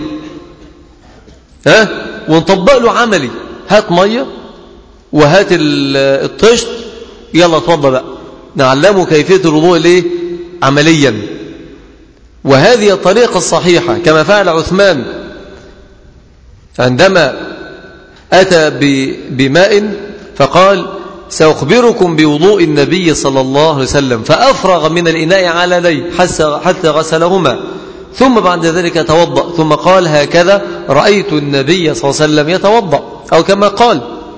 ها، ونطبق له عملي. هات مية وهات الطشت، يلا اتوضى بقى. نعلمه كيفية الوضوء ليه عمليا، وهذه الطريقة الصحيحة كما فعل عثمان عندما أتى بماء فقال سأخبركم بوضوء النبي صلى الله عليه وسلم، فأفرغ من الإناء على يديه حتى غسلهما ثم بعد ذلك توضأ، ثم قال هكذا رأيت النبي صلى الله عليه وسلم يتوضأ، أو كما قال.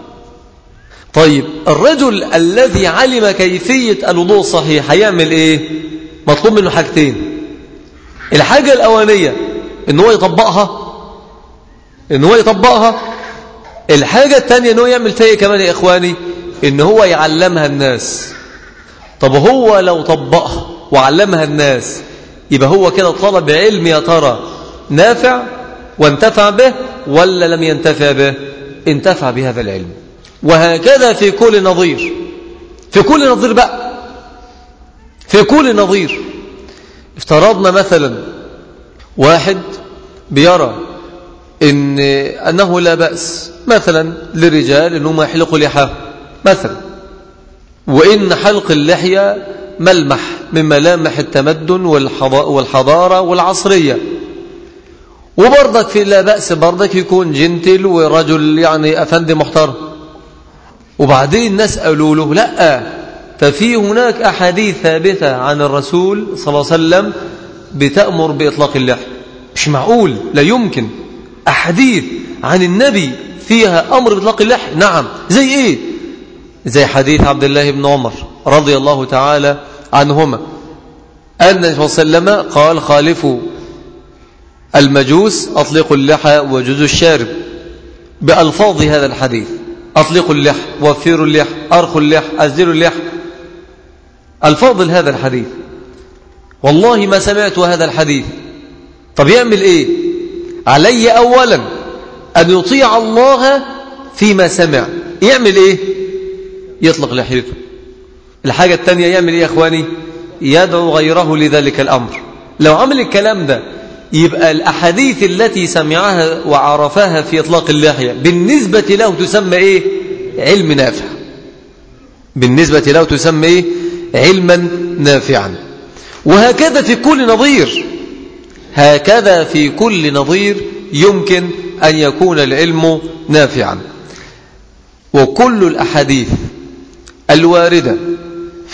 طيب الرجل الذي علم كيفية الوضوء الصحيح هيعمل إيه؟ مطلوب منه حاجتين. الحاجة الأولانية إن هو يطبقها، إن هو يطبقها. الحاجة الثانية إن هو يعمل فيها كمان يا إخواني، إن هو يعلمها الناس. طب هو لو طبقها وعلمها الناس يبقى هو كده طلب علم يا ترى نافع وانتفع به ولا لم ينتفع به؟ انتفع بهذا العلم. وهكذا في كل نظير، في كل نظير بقى، في كل نظير. افترضنا مثلا واحد بيرى إن أنه لا بأس مثلا للرجال أنهم يحلقوا لحاهم مثلا، وإن حلق اللحية ملمح من ملامح التمدن والحضارة والعصرية، وبرضك في لا بأس برضك يكون جنتل ورجل يعني أفندي محترم. وبعدين الناس قالوا له لا، ففي هناك أحاديث ثابتة عن الرسول صلى الله عليه وسلم بتأمر بإطلاق اللحية. مش معقول، لا يمكن أحاديث عن النبي فيها أمر بإطلاق اللحية. نعم، زي إيه؟ زي حديث عبد الله بن عمر رضي الله تعالى عنهما أن النبي صلى الله عليه وسلم قال خالفوا المجوس أطلقوا اللحى وجزوا الشارب، بألفاظ هذا الحديث: أطلقوا اللحى، وفروا اللحى، أرخوا اللحى، أزلوا اللحى، الفاظ هذا الحديث. والله ما سمعت هذا الحديث. طب يعمل إيه؟ علي أولا أن يطيع الله فيما سمع. يعمل إيه؟ يطلق لحيته. الحاجة الثانية يعمل إيه يا أخواني؟ يدعو غيره لذلك الأمر. لو عمل الكلام ده يبقى الأحاديث التي سمعها وعرفها في إطلاق اللحية بالنسبة له تسمى إيه؟ علم نافع. بالنسبة له تسمى إيه؟ علما نافعا. وهكذا في كل نظير، هكذا في كل نظير يمكن أن يكون العلم نافعا. وكل الأحاديث الواردة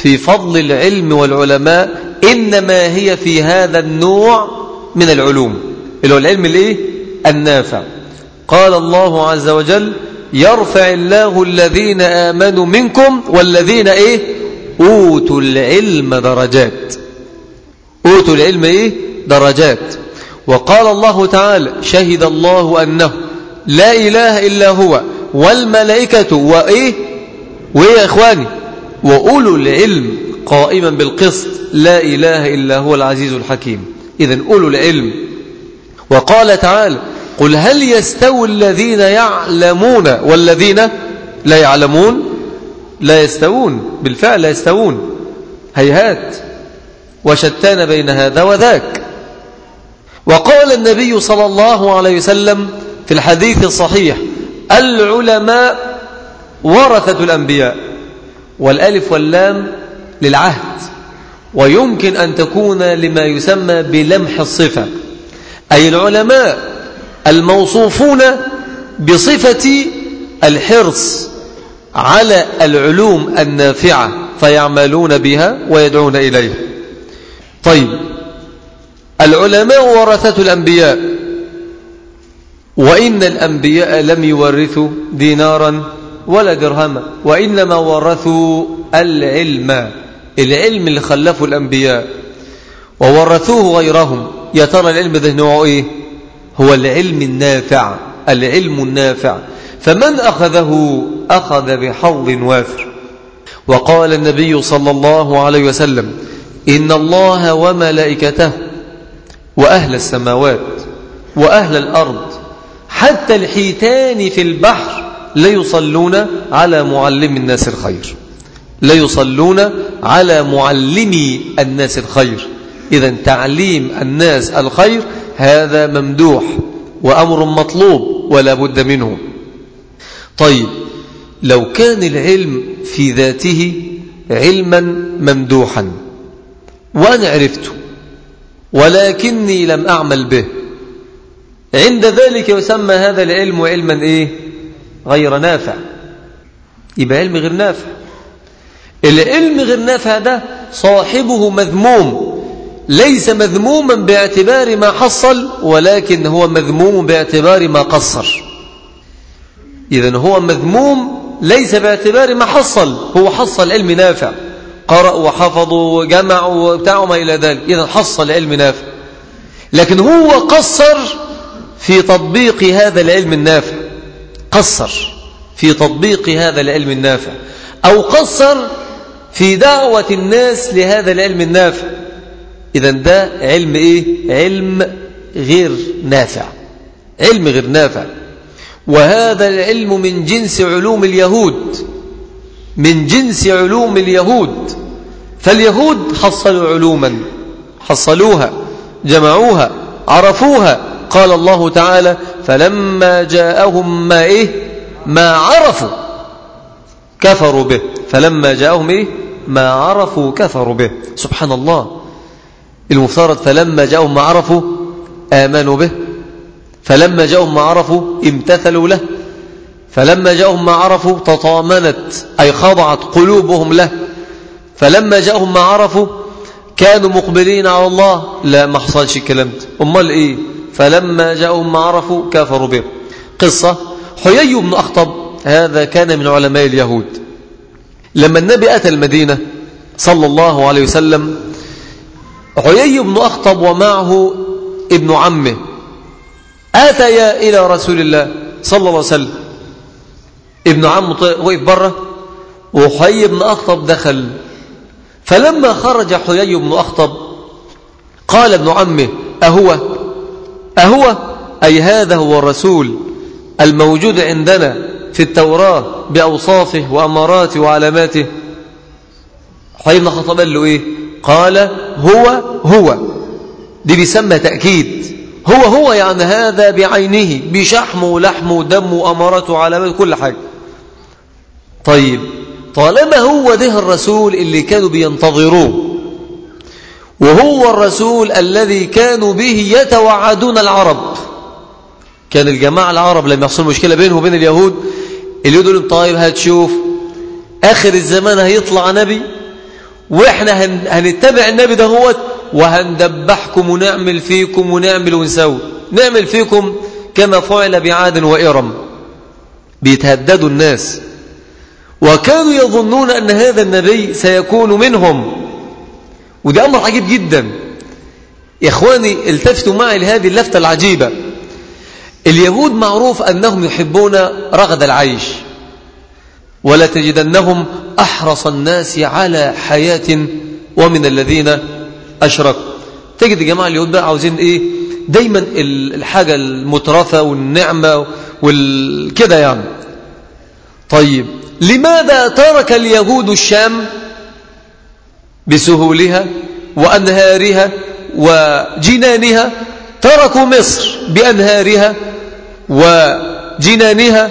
في فضل العلم والعلماء إنما هي في هذا النوع من العلوم اللي هو العلم الإيه؟ النافع. قال الله عز وجل يرفع الله الذين آمنوا منكم والذين إيه؟ أوتوا العلم درجات. أوتوا العلم إيه؟ درجات. وقال الله تعالى شهد الله أنه لا إله إلا هو والملائكة وإيه؟ وإيه يا إخواني؟ وأولو العلم قائما بالقسط لا إله إلا هو العزيز الحكيم. إذن أولو العلم. وقال تعالى قل هل يستوي الذين يعلمون والذين لا يعلمون؟ لا يستوون، بالفعل لا يستوون، هيهات وشتان بين هذا وذاك. وقال النبي صلى الله عليه وسلم في الحديث الصحيح العلماء ورثة الأنبياء، والألف واللام للعهد، ويمكن أن تكون لما يسمى بلمح الصفة، أي العلماء الموصوفون بصفة الحرص على العلوم النافعة فيعملون بها ويدعون إليها. طيب، العلماء ورثة الأنبياء، وإن الأنبياء لم يورثوا دينارا ولا درهما، وإنما ورثوا العلم، العلم اللي خلفوا الأنبياء وورثوه غيرهم. يا ترى العلم ده نوعه إيه؟ هو العلم النافع، العلم النافع، فمن أخذه أخذ بحظ وافر. وقال النبي صلى الله عليه وسلم إن الله وملائكته وأهل السماوات وأهل الأرض حتى الحيتان في البحر ليصلون على معلم الناس الخير، ليصلون على معلمي الناس الخير. إذن تعليم الناس الخير هذا ممدوح وأمر مطلوب ولا بد منه. طيب، لو كان العلم في ذاته علما ممدوحا وأنا عرفته ولكني لم أعمل به، عند ذلك يسمى هذا العلم علما إيه؟ غير نافع، يبقى علم غير نافع. العلم غير نافع ده صاحبه مذموم، ليس مذموما باعتبار ما حصل، ولكن هو مذموم باعتبار ما قصر. إذن هو مذموم ليس باعتبار ما حصل، هو حصل علم نافع، قرأ وحفظ وجمع وبتاع ما إلى ذلك، إذن حصل علم نافع، لكن هو قصر في تطبيق هذا العلم النافع، قصر في تطبيق هذا العلم النافع، أو قصر في دعوة الناس لهذا العلم النافع. إذن ده علم إيه؟ علم غير نافع، علم غير نافع. وهذا العلم من جنس علوم اليهود، من جنس علوم اليهود. فاليهود حصلوا علوما، حصلوها، جمعوها، عرفوها. قال الله تعالى فلما جاءهم ما إيه؟ ما عرفوا كفروا به. فلما جاءهم إيه؟ ما عرفوا كفروا به. سبحان الله، المفترض فلما جاءهم ما عرفوا آمنوا به، فلما جاءهم ما عرفوا امتثلوا له، فلما جاءهم ما عرفوا تطامنت أي خضعت قلوبهم له، فلما جاءهم ما عرفوا كانوا مقبلين على الله. لا، ما حصلش الكلام ده. أمال إيه؟ فلما جاءهم ما عرفوا كفروا به. قصة حيي بن أخطب، هذا كان من علماء اليهود. لما النبي أتى المدينة صلى الله عليه وسلم، حيي بن أخطب ومعه ابن عمه أتيا إلى رسول الله صلى الله عليه وسلم. ابن عمه وقف بره وحيي بن أخطب دخل. فلما خرج حيي بن أخطب قال ابن عمه أهو أهو أي هذا هو الرسول الموجود عندنا في التوراة بأوصافه وأماراته وعلاماته؟ حيي بن أخطب قال له إيه؟ قال هو هو. دي بيسمى تأكيد. هو هو يعني هذا بعينه، بشحمه ولحمه ودمه وأماراته وعلاماته كل حاجة. طيب، طالما هو ده الرسول اللي كانوا بينتظروه، وهو الرسول الذي كانوا به يتوعدون العرب، كان الجماعة العرب لما يحصل مشكلة بينه وبين اليهود، اليهود يقولوا طيب هتشوف آخر الزمان هيطلع نبي وإحنا هنتبع النبي ده هو وهندبحكم ونعمل فيكم ونعمل ونسوي، نعمل فيكم كما فعل بعاد وإرم. بيتهددوا الناس، وكانوا يظنون أن هذا النبي سيكون منهم، وده أمر عجيب جدا. يا إخواني التفتوا معي لهذه اللفتة العجيبة. اليهود معروف أنهم يحبون رغد العيش، ولا تجدنهم أحرص الناس على حياة ومن الذين أشركوا. تجد يا جماعة اليهود بقى عاوزين إيه؟ دايما الحاجة المترفة والنعمة والكده يعني. طيب لماذا ترك اليهود الشام بسهولها وأنهارها وجنانها؟ تركوا مصر بأنهارها وجنانها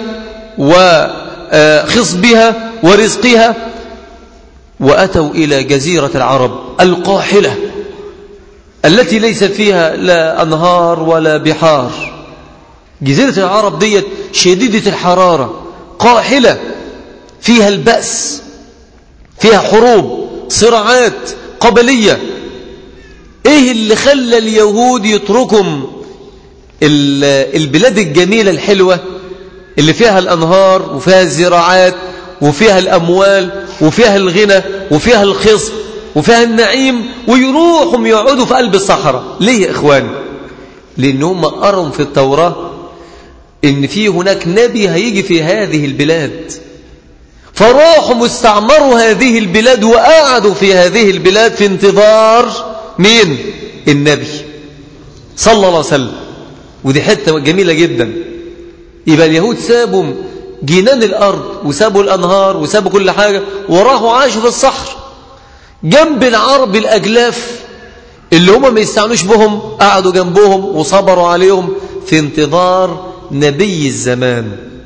وخصبها ورزقها، وأتوا إلى جزيرة العرب القاحلة التي ليس فيها لا أنهار ولا بحار. جزيرة العرب ديت شديدة الحرارة، قاحلة، فيها البأس، فيها حروب، صراعات قبلية. ايه اللي خلى اليهود يتركم البلاد الجميلة الحلوة اللي فيها الأنهار وفيها الزراعات وفيها الأموال وفيها الغنى وفيها الخصب وفيها النعيم، ويروحوا يقعدوا في قلب الصحراء؟ ليه يا إخواني؟ لأنهم قرأوا في التوراة إن في هناك نبي هيجي في هذه البلاد، فراحوا مستعمروا هذه البلاد وقعدوا في هذه البلاد في انتظار مين؟ النبي صلى الله عليه وسلم. ودي حتة جميلة جدا. يبقى اليهود سابوا جنان الأرض وسابوا الأنهار وسابوا كل حاجة وراحوا عاشوا في الصحر جنب العرب الأجلاف اللي هم ما يستعنوش بهم، قعدوا جنبهم وصبروا عليهم في انتظار نبي الزمان.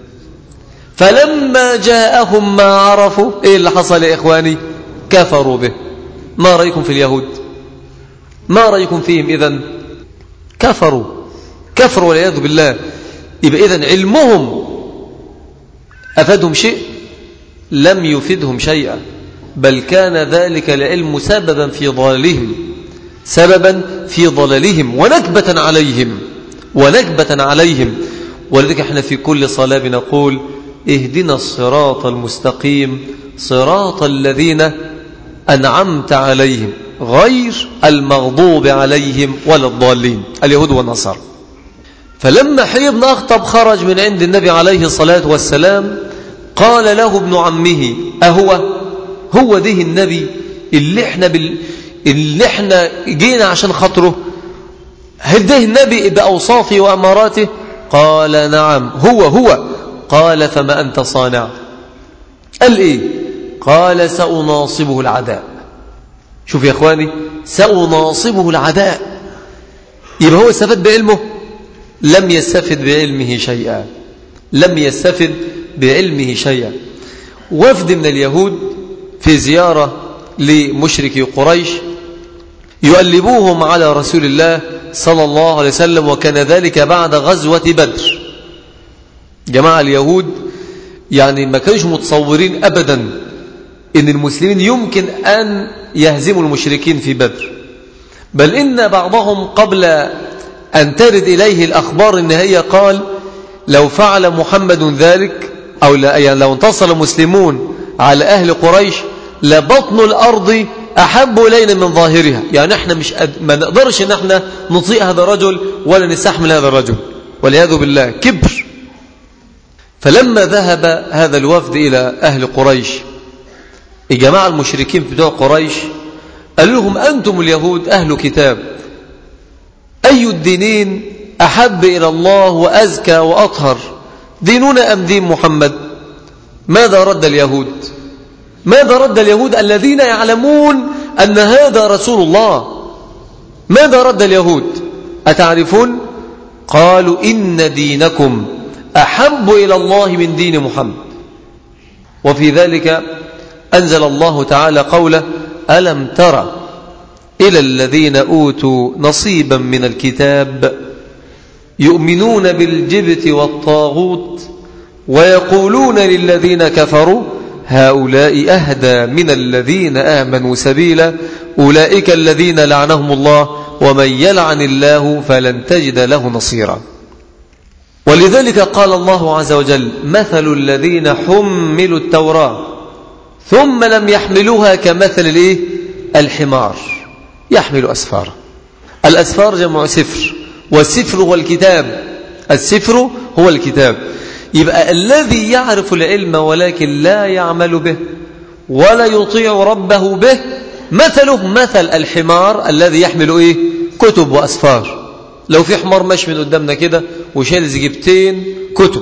فلما جاءهم ما عرفوا، ايه اللي حصل يا إخواني؟ كفروا به. ما رأيكم في اليهود؟ ما رأيكم فيهم إذن؟ كفروا كفروا والعياذ بالله. يبقى إذن علمهم أفادهم شيء؟ لم يفدهم شيئا، بل كان ذلك العلم سببا في ضلالهم، سببا في ضلالهم ونكبة عليهم ونكبة عليهم. ولذلك احنا في كل صلاة بنقول اهدنا الصراط المستقيم صراط الذين أنعمت عليهم غير المغضوب عليهم ولا الضالين، اليهود والنصارى. فلما حيي بن أخطب خرج من عند النبي عليه الصلاة والسلام قال له ابن عمه أهو هو ده النبي اللي احنا, بال... اللي احنا جينا عشان خاطره؟ هل ده النبي بأوصافه وأماراته؟ قال نعم هو هو. قال فما أنت صانع؟ قال إيه؟ قال سأناصبه العداء. شوف يا إخواني، سأناصبه العداء. يبقى هو استفاد بعلمه؟ لم يستفد بعلمه شيئا، لم يستفد بعلمه شيئا. وفد من اليهود في زيارة لمشركي قريش يؤلبوهم على رسول الله صلى الله عليه وسلم، وكان ذلك بعد غزوة بدر. جماعة اليهود يعني ما كانوش متصورين أبدا إن المسلمين يمكن أن يهزموا المشركين في بدر، بل إن بعضهم قبل أن ترد إليه الأخبار النهائية قال لو فعل محمد ذلك أو يعني لو انتصر المسلمون على أهل قريش لبطن الأرض أحب إلينا من ظاهرها. يعني احنا مش أد... ما نقدرش ان احنا نطيع هذا الرجل ولا نستحمل هذا الرجل، والعياذ بالله كبر. فلما ذهب هذا الوفد إلى أهل قريش، الجماعة المشركين بتوع قريش قال لهم أنتم اليهود أهل كتاب، أي الدينين أحب إلى الله وأزكى وأطهر، ديننا أم دين محمد؟ ماذا رد اليهود؟ ماذا رد اليهود الذين يعلمون أن هذا رسول الله؟ ماذا رد اليهود؟ أتعرفون؟ قالوا إن دينكم أحب إلى الله من دين محمد. وفي ذلك أنزل الله تعالى قوله ألم تر إلى الذين أوتوا نصيبا من الكتاب يؤمنون بالجبت والطاغوت ويقولون للذين كفروا هؤلاء أهدى من الذين آمنوا سبيلا أولئك الذين لعنهم الله ومن يلعن الله فلن تجد له نصيرا. ولذلك قال الله عز وجل مثل الذين حملوا التوراة ثم لم يحملوها كمثل الإيه؟ الحمار يحمل أسفارا. الأسفار جمع سفر، والسفر هو الكتاب، السفر هو الكتاب. يبقى الذي يعرف العلم ولكن لا يعمل به ولا يطيع ربه به مثله مثل الحمار الذي يحمل إيه؟ كتب وأسفار. لو في حمار ماشي من قدامنا كده وشايل زجبتين كتب،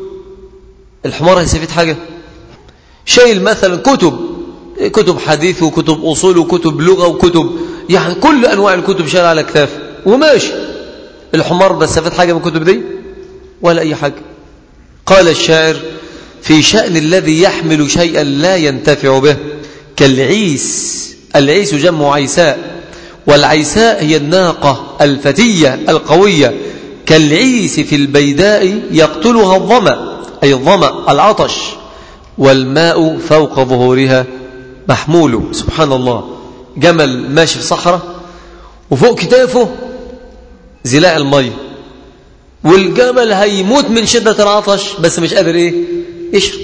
الحمار هيستفيد حاجة؟ شايل مثلا كتب كتب حديث وكتب أصول وكتب لغة وكتب يعني كل أنواع الكتب شايل على كتافه وماشي، الحمار بيستفيد حاجة من الكتب دي ولا أي حاجة. قال الشاعر في شأن الذي يحمل شيئا لا ينتفع به كالعيس. العيس جمع عيساء، والعيساء هي الناقة الفتية القوية. كالعيس في البيداء يقتلها الظمأ، أي الظمأ العطش، والماء فوق ظهورها محمول. سبحان الله، جمل ماشي في صحراء وفوق كتافه زلاء المي، والجمل هيموت من شدة العطش بس مش قادر ايه يشرب.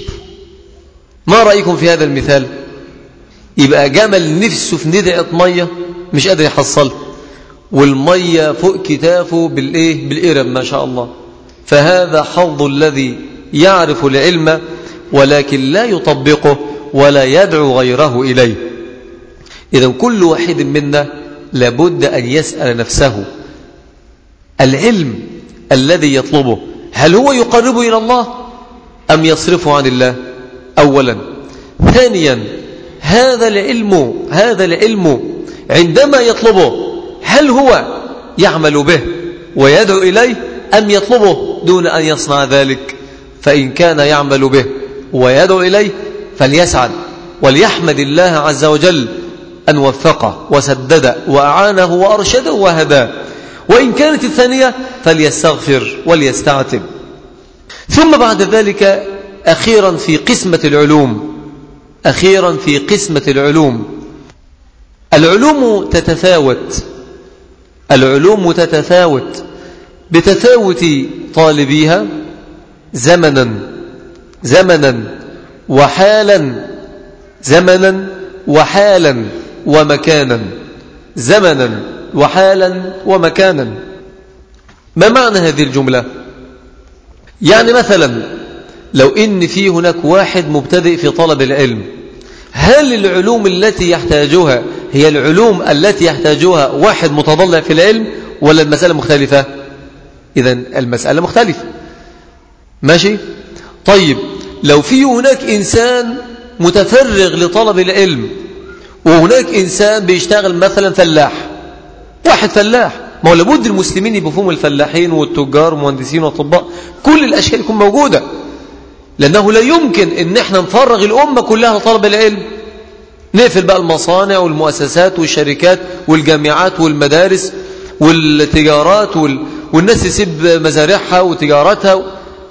ما رأيكم في هذا المثال؟ يبقى جمل نفسه في ندعة مية مش قادر يحصلها، والمية فوق كتافه بالايه بالقرب ما شاء الله. فهذا حظ الذي يعرف العلم ولكن لا يطبقه ولا يدعو غيره إليه. إذا كل واحد منا لابد أن يسأل نفسه العلم الذي يطلبه هل هو يقربه إلى الله أم يصرفه عن الله؟ أولا. ثانيا، هذا العلم هذا العلم عندما يطلبه هل هو يعمل به ويدعو إليه أم يطلبه دون أن يصنع ذلك؟ فإن كان يعمل به ويدعو إليه فليسعد وليحمد الله عز وجل أن وفقه وسدده وأعانه وأرشده وهداه. وإن كانت الثانية فليستغفر وليستعتب. ثم بعد ذلك أخيرا في قسمة العلوم أخيرا في قسمة العلوم العلوم تتفاوت العلوم تتفاوت بتفاوت طالبيها زمنا زمنا وحالا زمنا وحالا ومكانا زمنا وحالا ومكانا. ما معنى هذه الجملة؟ يعني مثلا لو إن في هناك واحد مبتدئ في طلب العلم، هل العلوم التي يحتاجها هي العلوم التي يحتاجها واحد متضلع في العلم ولا المسألة مختلفة؟ إذن المسألة مختلفة. ماشي؟ طيب لو في هناك إنسان متفرغ لطلب العلم وهناك إنسان بيشتغل مثلا فلاح، واحد فلاح، ما هو لابد المسلمين يبقوا الفلاحين والتجار والمهندسين والأطباء كل الأشكال يكون موجودة، لأنه لا يمكن إن احنا نفرغ الأمة كلها لطلب العلم، نقفل بقى المصانع والمؤسسات والشركات والجامعات والمدارس والتجارات وال... والناس تسيب مزارعها وتجارتها.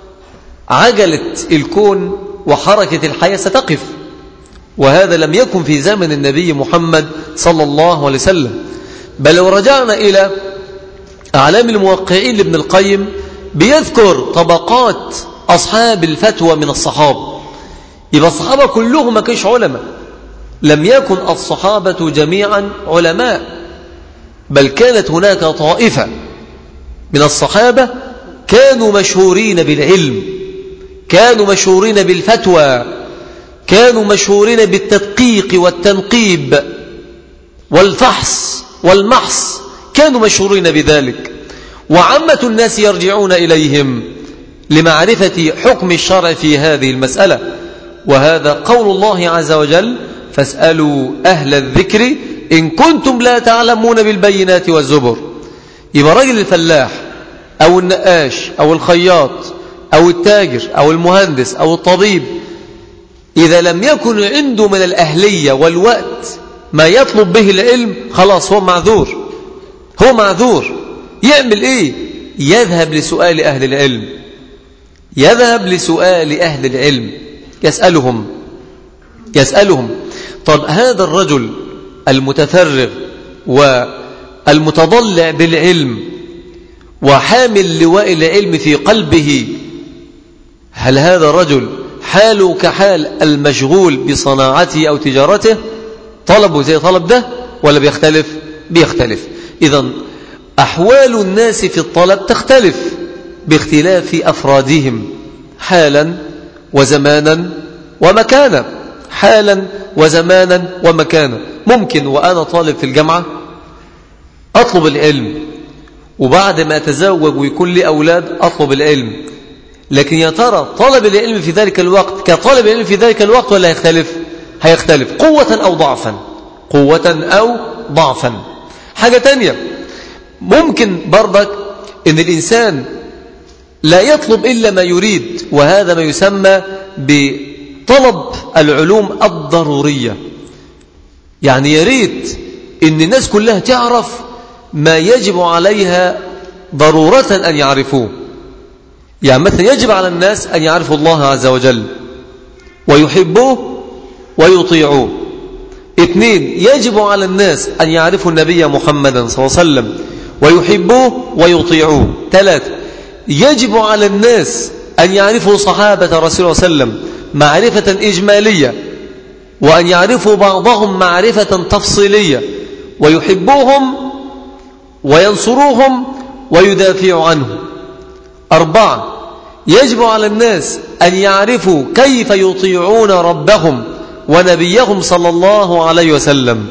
عجلة الكون وحركة الحياة ستقف، وهذا لم يكن في زمن النبي محمد صلى الله عليه وسلم. بل لو رجعنا إلى أعلام الموقعين لابن القيم بيذكر طبقات أصحاب الفتوى من الصحابة، يبقى الصحابة كلهم ما كانش علماء، لم يكن الصحابة جميعا علماء، بل كانت هناك طائفة من الصحابة كانوا مشهورين بالعلم، كانوا مشهورين بالفتوى، كانوا مشهورين بالتدقيق والتنقيب والفحص والمحص، كانوا مشهورين بذلك، وعامة الناس يرجعون إليهم لمعرفة حكم الشرع في هذه المسألة. وهذا قول الله عز وجل فاسألوا أهل الذكر إن كنتم لا تعلمون بالبينات والزبر. يبقى راجل الفلاح أو النقاش أو الخياط أو التاجر أو المهندس أو الطبيب، إذا لم يكن عنده من الأهلية والوقت ما يطلب به العلم خلاص هو معذور، هو معذور. يعمل إيه؟ يذهب لسؤال أهل العلم، يذهب لسؤال أهل العلم، يسألهم يسألهم طب هذا الرجل المتفرغ والمتضلع بالعلم وحامل لواء العلم في قلبه، هل هذا الرجل حاله كحال المشغول بصناعته أو تجارته؟ طلبه زي طلب ده ولا بيختلف؟ بيختلف. إذن أحوال الناس في الطلب تختلف باختلاف أفرادهم حالا وزمانا ومكانا، حالا وزمانا ومكانا. ممكن وأنا طالب في الجامعة أطلب العلم، وبعد ما أتزوج ويكون لي أولاد أطلب العلم، لكن يا ترى طلب العلم في ذلك الوقت كطلب العلم في ذلك الوقت ولا هيختلف؟ هيختلف قوة أو ضعفا، قوة أو ضعفا. حاجة تانية، ممكن برضك إن الإنسان لا يطلب إلا ما يريد، وهذا ما يسمى بطلب العلوم الضرورية. يعني يريد إن الناس كلها تعرف ما يجب عليها ضرورة أن يعرفوه. يعني مثلا يجب على الناس أن يعرفوا الله عز وجل ويحبوه ويطيعوه. اثنين، يجب على الناس أن يعرفوا النبي محمدا صلى الله عليه وسلم ويحبوه ويطيعوه. ثلاثة، يجب على الناس أن يعرفوا صحابة رسول الله صلى الله عليه وسلم معرفة إجمالية، وأن يعرفوا بعضهم معرفة تفصيلية، ويحبوهم وينصروهم ويدافعوا عنهم. أربعة، يجب على الناس أن يعرفوا كيف يطيعون ربهم ونبيهم صلى الله عليه وسلم.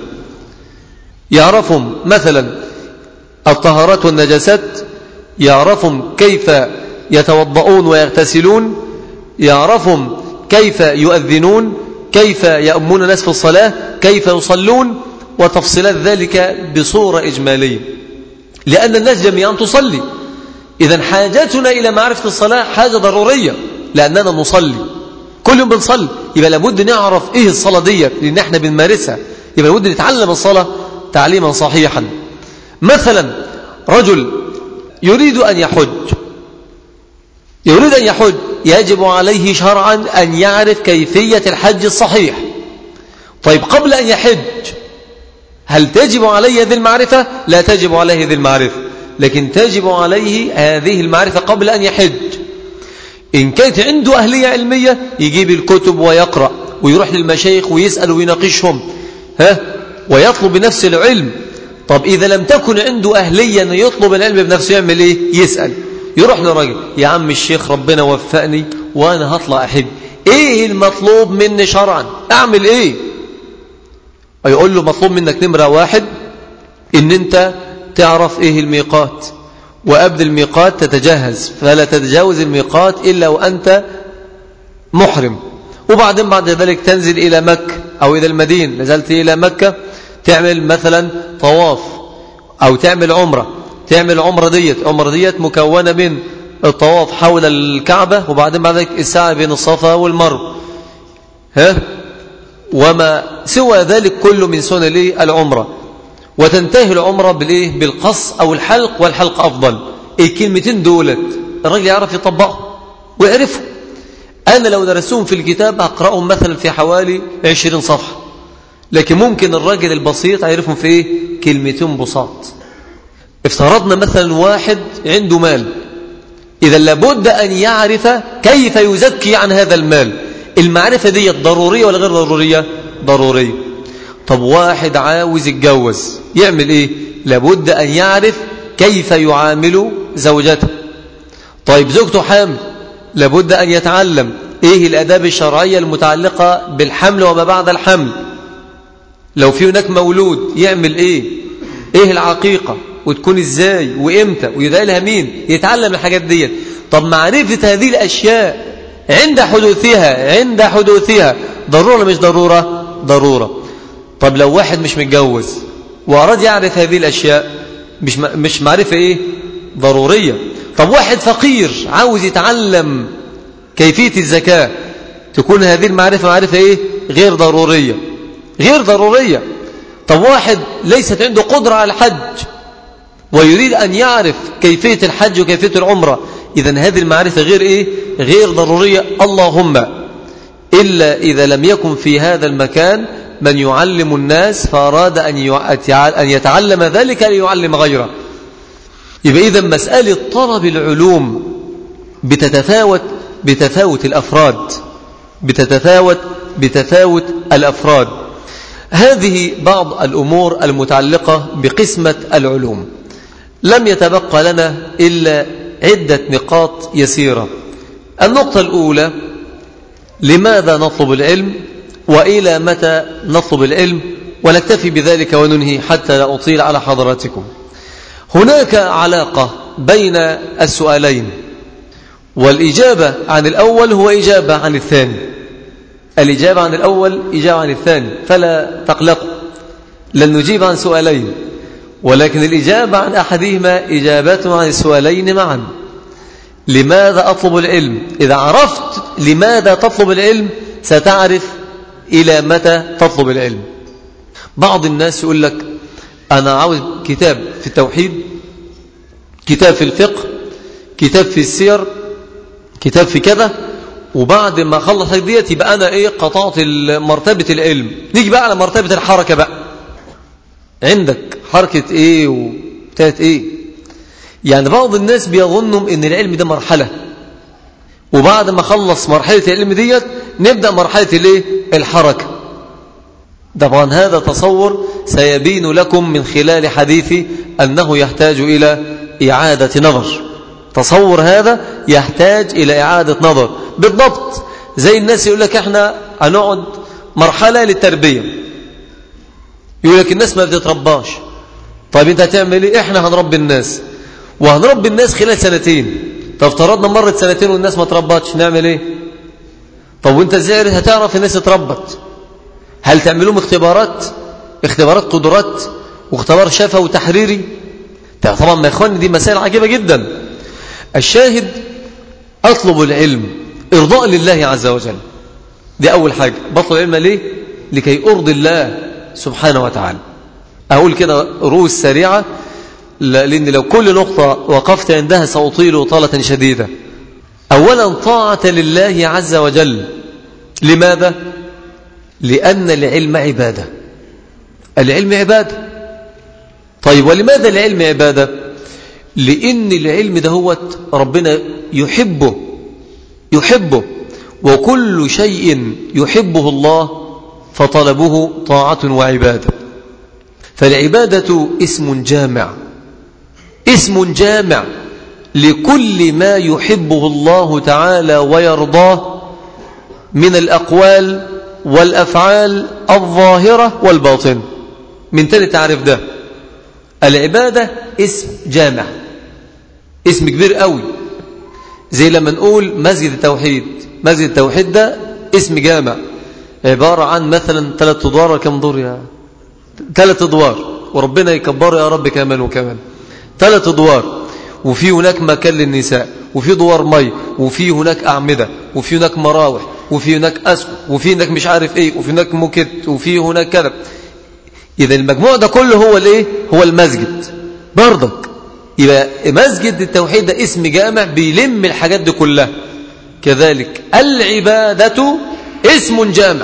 يعرفهم مثلا الطهارات والنجاسات، يعرفهم كيف يتوضؤون ويغتسلون، يعرفهم كيف يؤذنون، كيف يأمون الناس في الصلاة، كيف يصلون، وتفصيلات ذلك بصورة إجمالية، لأن الناس جميعا تصلي. إذن حاجتنا إلى معرفة الصلاة حاجة ضرورية، لأننا نصلي كل يوم بنصلي، يبقى لابد نعرف إيه الصلاة دي لأن احنا بنمارسها، يبقى لابد نتعلم الصلاة تعليما صحيحا. مثلا رجل يريد أن يحج، يريد أن يحج يجب عليه شرعا أن يعرف كيفية الحج الصحيح. طيب قبل أن يحج هل تجب عليه هذه المعرفة؟ لا تجب عليه هذه المعرفة، لكن تجب عليه هذه المعرفة قبل أن يحج. إن كانت عنده أهلية علمية يجيب الكتب ويقرأ ويروح للمشايخ ويسأل ويناقشهم ها ويطلب بنفس العلم. طب إذا لم تكن عنده أهلية أن يطلب العلم بنفسه يعمل إيه؟ يسأل، يروح لراجل، يا عم الشيخ ربنا وفقني وأنا هطلع أحج، إيه المطلوب مني شرعا؟ أعمل إيه؟ يقول له مطلوب منك نمرة واحد إن أنت تعرف إيه الميقات، وقبل الميقات تتجهز، فلا تتجاوز الميقات إلا وأنت محرم. وبعدين بعد ذلك تنزل إلى مكة أو إلى المدينة، نزلت إلى مكة تعمل مثلا طواف أو تعمل عمرة، تعمل عمرة ديت، عمرة ديت مكونة من الطواف حول الكعبة، وبعدين بعد ذلك السعي بين الصفا والمروة ها وما سوى ذلك كله من سنن العمرة. وتنتهي العمرة بالإيه؟ بالقص أو الحلق، والحلق أفضل. الكلمتين دولت الرجل يعرف يطبقهم ويعرفهم. أنا لو درسوهم في الكتاب أقرأهم مثلا في حوالي عشرين صفحة، لكن ممكن الراجل البسيط يعرفهم في إيه؟ كلمتين بساط. افترضنا مثلا واحد عنده مال، إذا لابد أن يعرف كيف يزكي عن هذا المال. المعرفة دي ضرورية ولا غير ضرورية؟ ضرورية. طب واحد عاوز يتجوز يعمل إيه؟ لابد أن يعرف كيف يعامل زوجته. طيب زوجته حامل، لابد أن يتعلم إيه الأداب الشرعية المتعلقة بالحمل وما بعد الحمل. لو في هناك مولود يعمل إيه؟ إيه العقيقة وتكون إزاي وإمتى ويدعي لها مين؟ يتعلم الحاجات دي. طب معرفة هذه الأشياء عند حدوثها عند حدوثها ضرورة ولا مش ضرورة؟ ضرورة. طب لو واحد مش متجوز وأراد يعرف هذه الأشياء مش مش معرفة إيه؟ ضرورية. طب واحد فقير عاوز يتعلم كيفية الزكاة، تكون هذه المعرفة معرفة إيه؟ غير ضرورية، غير ضرورية. طب واحد ليست عنده قدرة على الحج ويريد أن يعرف كيفية الحج وكيفية العمرة، إذن هذه المعرفة غير إيه؟ غير ضرورية. اللهم إلا إذا لم يكن في هذا المكان من يعلم الناس فأراد أن يتعلم ذلك ليعلم غيره. يبقى إذا مسألة طلب العلوم بتتفاوت بتفاوت الأفراد بتتفاوت بتفاوت الأفراد. هذه بعض الأمور المتعلقة بقسمة العلوم. لم يتبقى لنا إلا عدة نقاط يسيرة. النقطة الأولى: لماذا نطلب العلم وإلى متى نطلب العلم؟ ونكتفي بذلك وننهي حتى لا أطيل على حضراتكم. هناك علاقة بين السؤالين، والإجابة عن الأول هو إجابة عن الثاني. الإجابة عن الأول إجابة عن الثاني، فلا تقلقوا، لن نجيب عن سؤالين، ولكن الإجابة عن أحدهما إجابة عن السؤالين معا. لماذا أطلب العلم؟ إذا عرفت لماذا تطلب العلم ستعرف إلى متى تطلب العلم. بعض الناس يقول لك أنا عاوز كتاب في التوحيد، كتاب في الفقه، كتاب في السير، كتاب في كذا، وبعد ما أخلص ديت يبقى أنا إيه قطعت مرتبة العلم. نيجي بقى على مرتبة الحركة بقى، عندك حركة إيه وبتاعت إيه؟ يعني بعض الناس بيظنوا إن العلم ده مرحلة، وبعد ما خلص مرحلة العلم ديت نبدأ مرحلة الإيه؟ الحركة. طبعا هذا تصور سيبين لكم من خلال حديثي أنه يحتاج إلى إعادة نظر. تصور هذا يحتاج إلى إعادة نظر. بالضبط زي الناس يقول لك احنا هنقعد مرحلة للتربية، يقول لك الناس ما بتترباش. طيب انت هتعمل ايه؟ احنا هنربي الناس، وهنربي الناس خلال سنتين. طب افترضنا مرت سنتين والناس ما تربتش، نعمل ايه؟ طب وانت ازاي هتعرف الناس اتربت؟ هل تعملون اختبارات اختبارات قدرات واختبار شفوي وتحريري؟ طبعا ما يخواني دي مسائل عجيبة جدا. الشاهد أطلب العلم إرضاء لله عز وجل، دي أول حاجة. بطلب العلم ليه؟ لكي أرضي الله سبحانه وتعالى. أقول كده رؤوس سريعة، لأن لو كل نقطة وقفت عندها سأطيل طالة شديدة. أولا طاعة لله عز وجل. لماذا؟ لأن العلم عبادة. العلم عبادة. طيب ولماذا العلم عبادة؟ لأن العلم ده هو ربنا يحبه يحبه وكل شيء يحبه الله فطلبه طاعة وعبادة. فالعبادة اسم جامع اسم جامع لكل ما يحبه الله تعالى ويرضاه من الأقوال والأفعال الظاهرة والباطن. من تاني تعرف ده، العبادة اسم جامع، اسم كبير قوي. زي لما نقول مسجد التوحيد، مسجد التوحيد ده اسم جامع، عبارة عن مثلا ثلاث ادوار. كم دور يا ثلاث ادوار، وربنا يكبره يا رب كمان وكمان. ثلاث ادوار، وفي هناك مكان للنساء، وفي دوار مي، وفي هناك أعمدة، وفي هناك مراوح، وفي هناك أسقف، وفي هناك مش عارف ايه، وفي هناك موكت، وفي هناك كذا. إذا المجموع ده كله هو الايه؟ هو المسجد برضك. يبقى مسجد التوحيد ده اسم جامع بيلم الحاجات دي كلها. كذلك العبادة اسم جامع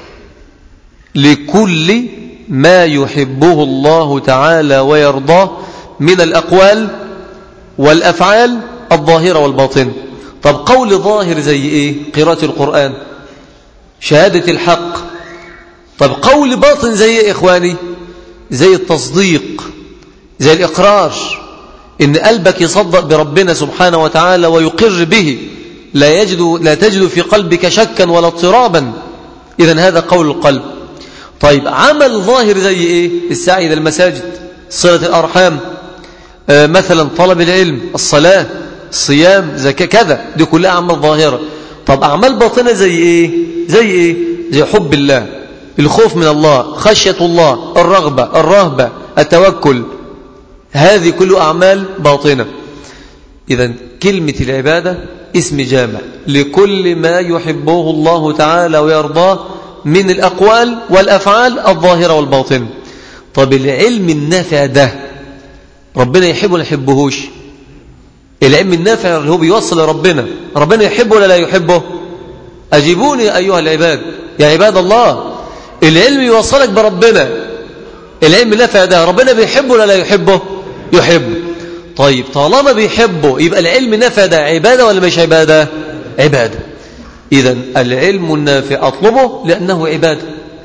لكل ما يحبه الله تعالى ويرضاه من الأقوال والأفعال الظاهرة والباطنة. طب قول ظاهر زي إيه؟ قراءة القرآن، شهادة الحق. طب قول باطن زي إيه إخواني؟ زي التصديق، زي الإقرار، إن قلبك يصدق بربنا سبحانه وتعالى ويقر به، لا يجد لا تجد في قلبك شكا ولا اضطرابا. إذن هذا قول القلب. طيب عمل ظاهر زي إيه؟ السعي إلى المساجد، صلة الأرحام، آه مثلا طلب العلم، الصلاة، الصيام، زكاة، كذا، دي كلها أعمال ظاهرة. طب أعمال باطنة زي إيه؟ زي إيه؟ زي حب الله، الخوف من الله، خشية الله، الرغبة، الرهبة، التوكل. هذه كل أعمال باطنة. إذن كلمة العبادة اسم جامع لكل ما يحبه الله تعالى ويرضاه من الأقوال والأفعال الظاهرة والباطنة. طب العلم النافع ده ربنا يحبه ولا يحبهوش؟ العلم النافع اللي هو بيوصل لربنا، ربنا يحبه ولا لا يحبه؟ أجيبوني أيها العباد يا عباد الله. العلم يوصلك بربنا، العلم نفع ده، ربنا بيحبه ولا لا يحبه؟ يحبه. طيب طالما بيحبه يبقى العلم نفع ده عبادة ولا مش عبادة؟ عبادة. إذن العلم النافع أطلبه لأنه عبادة،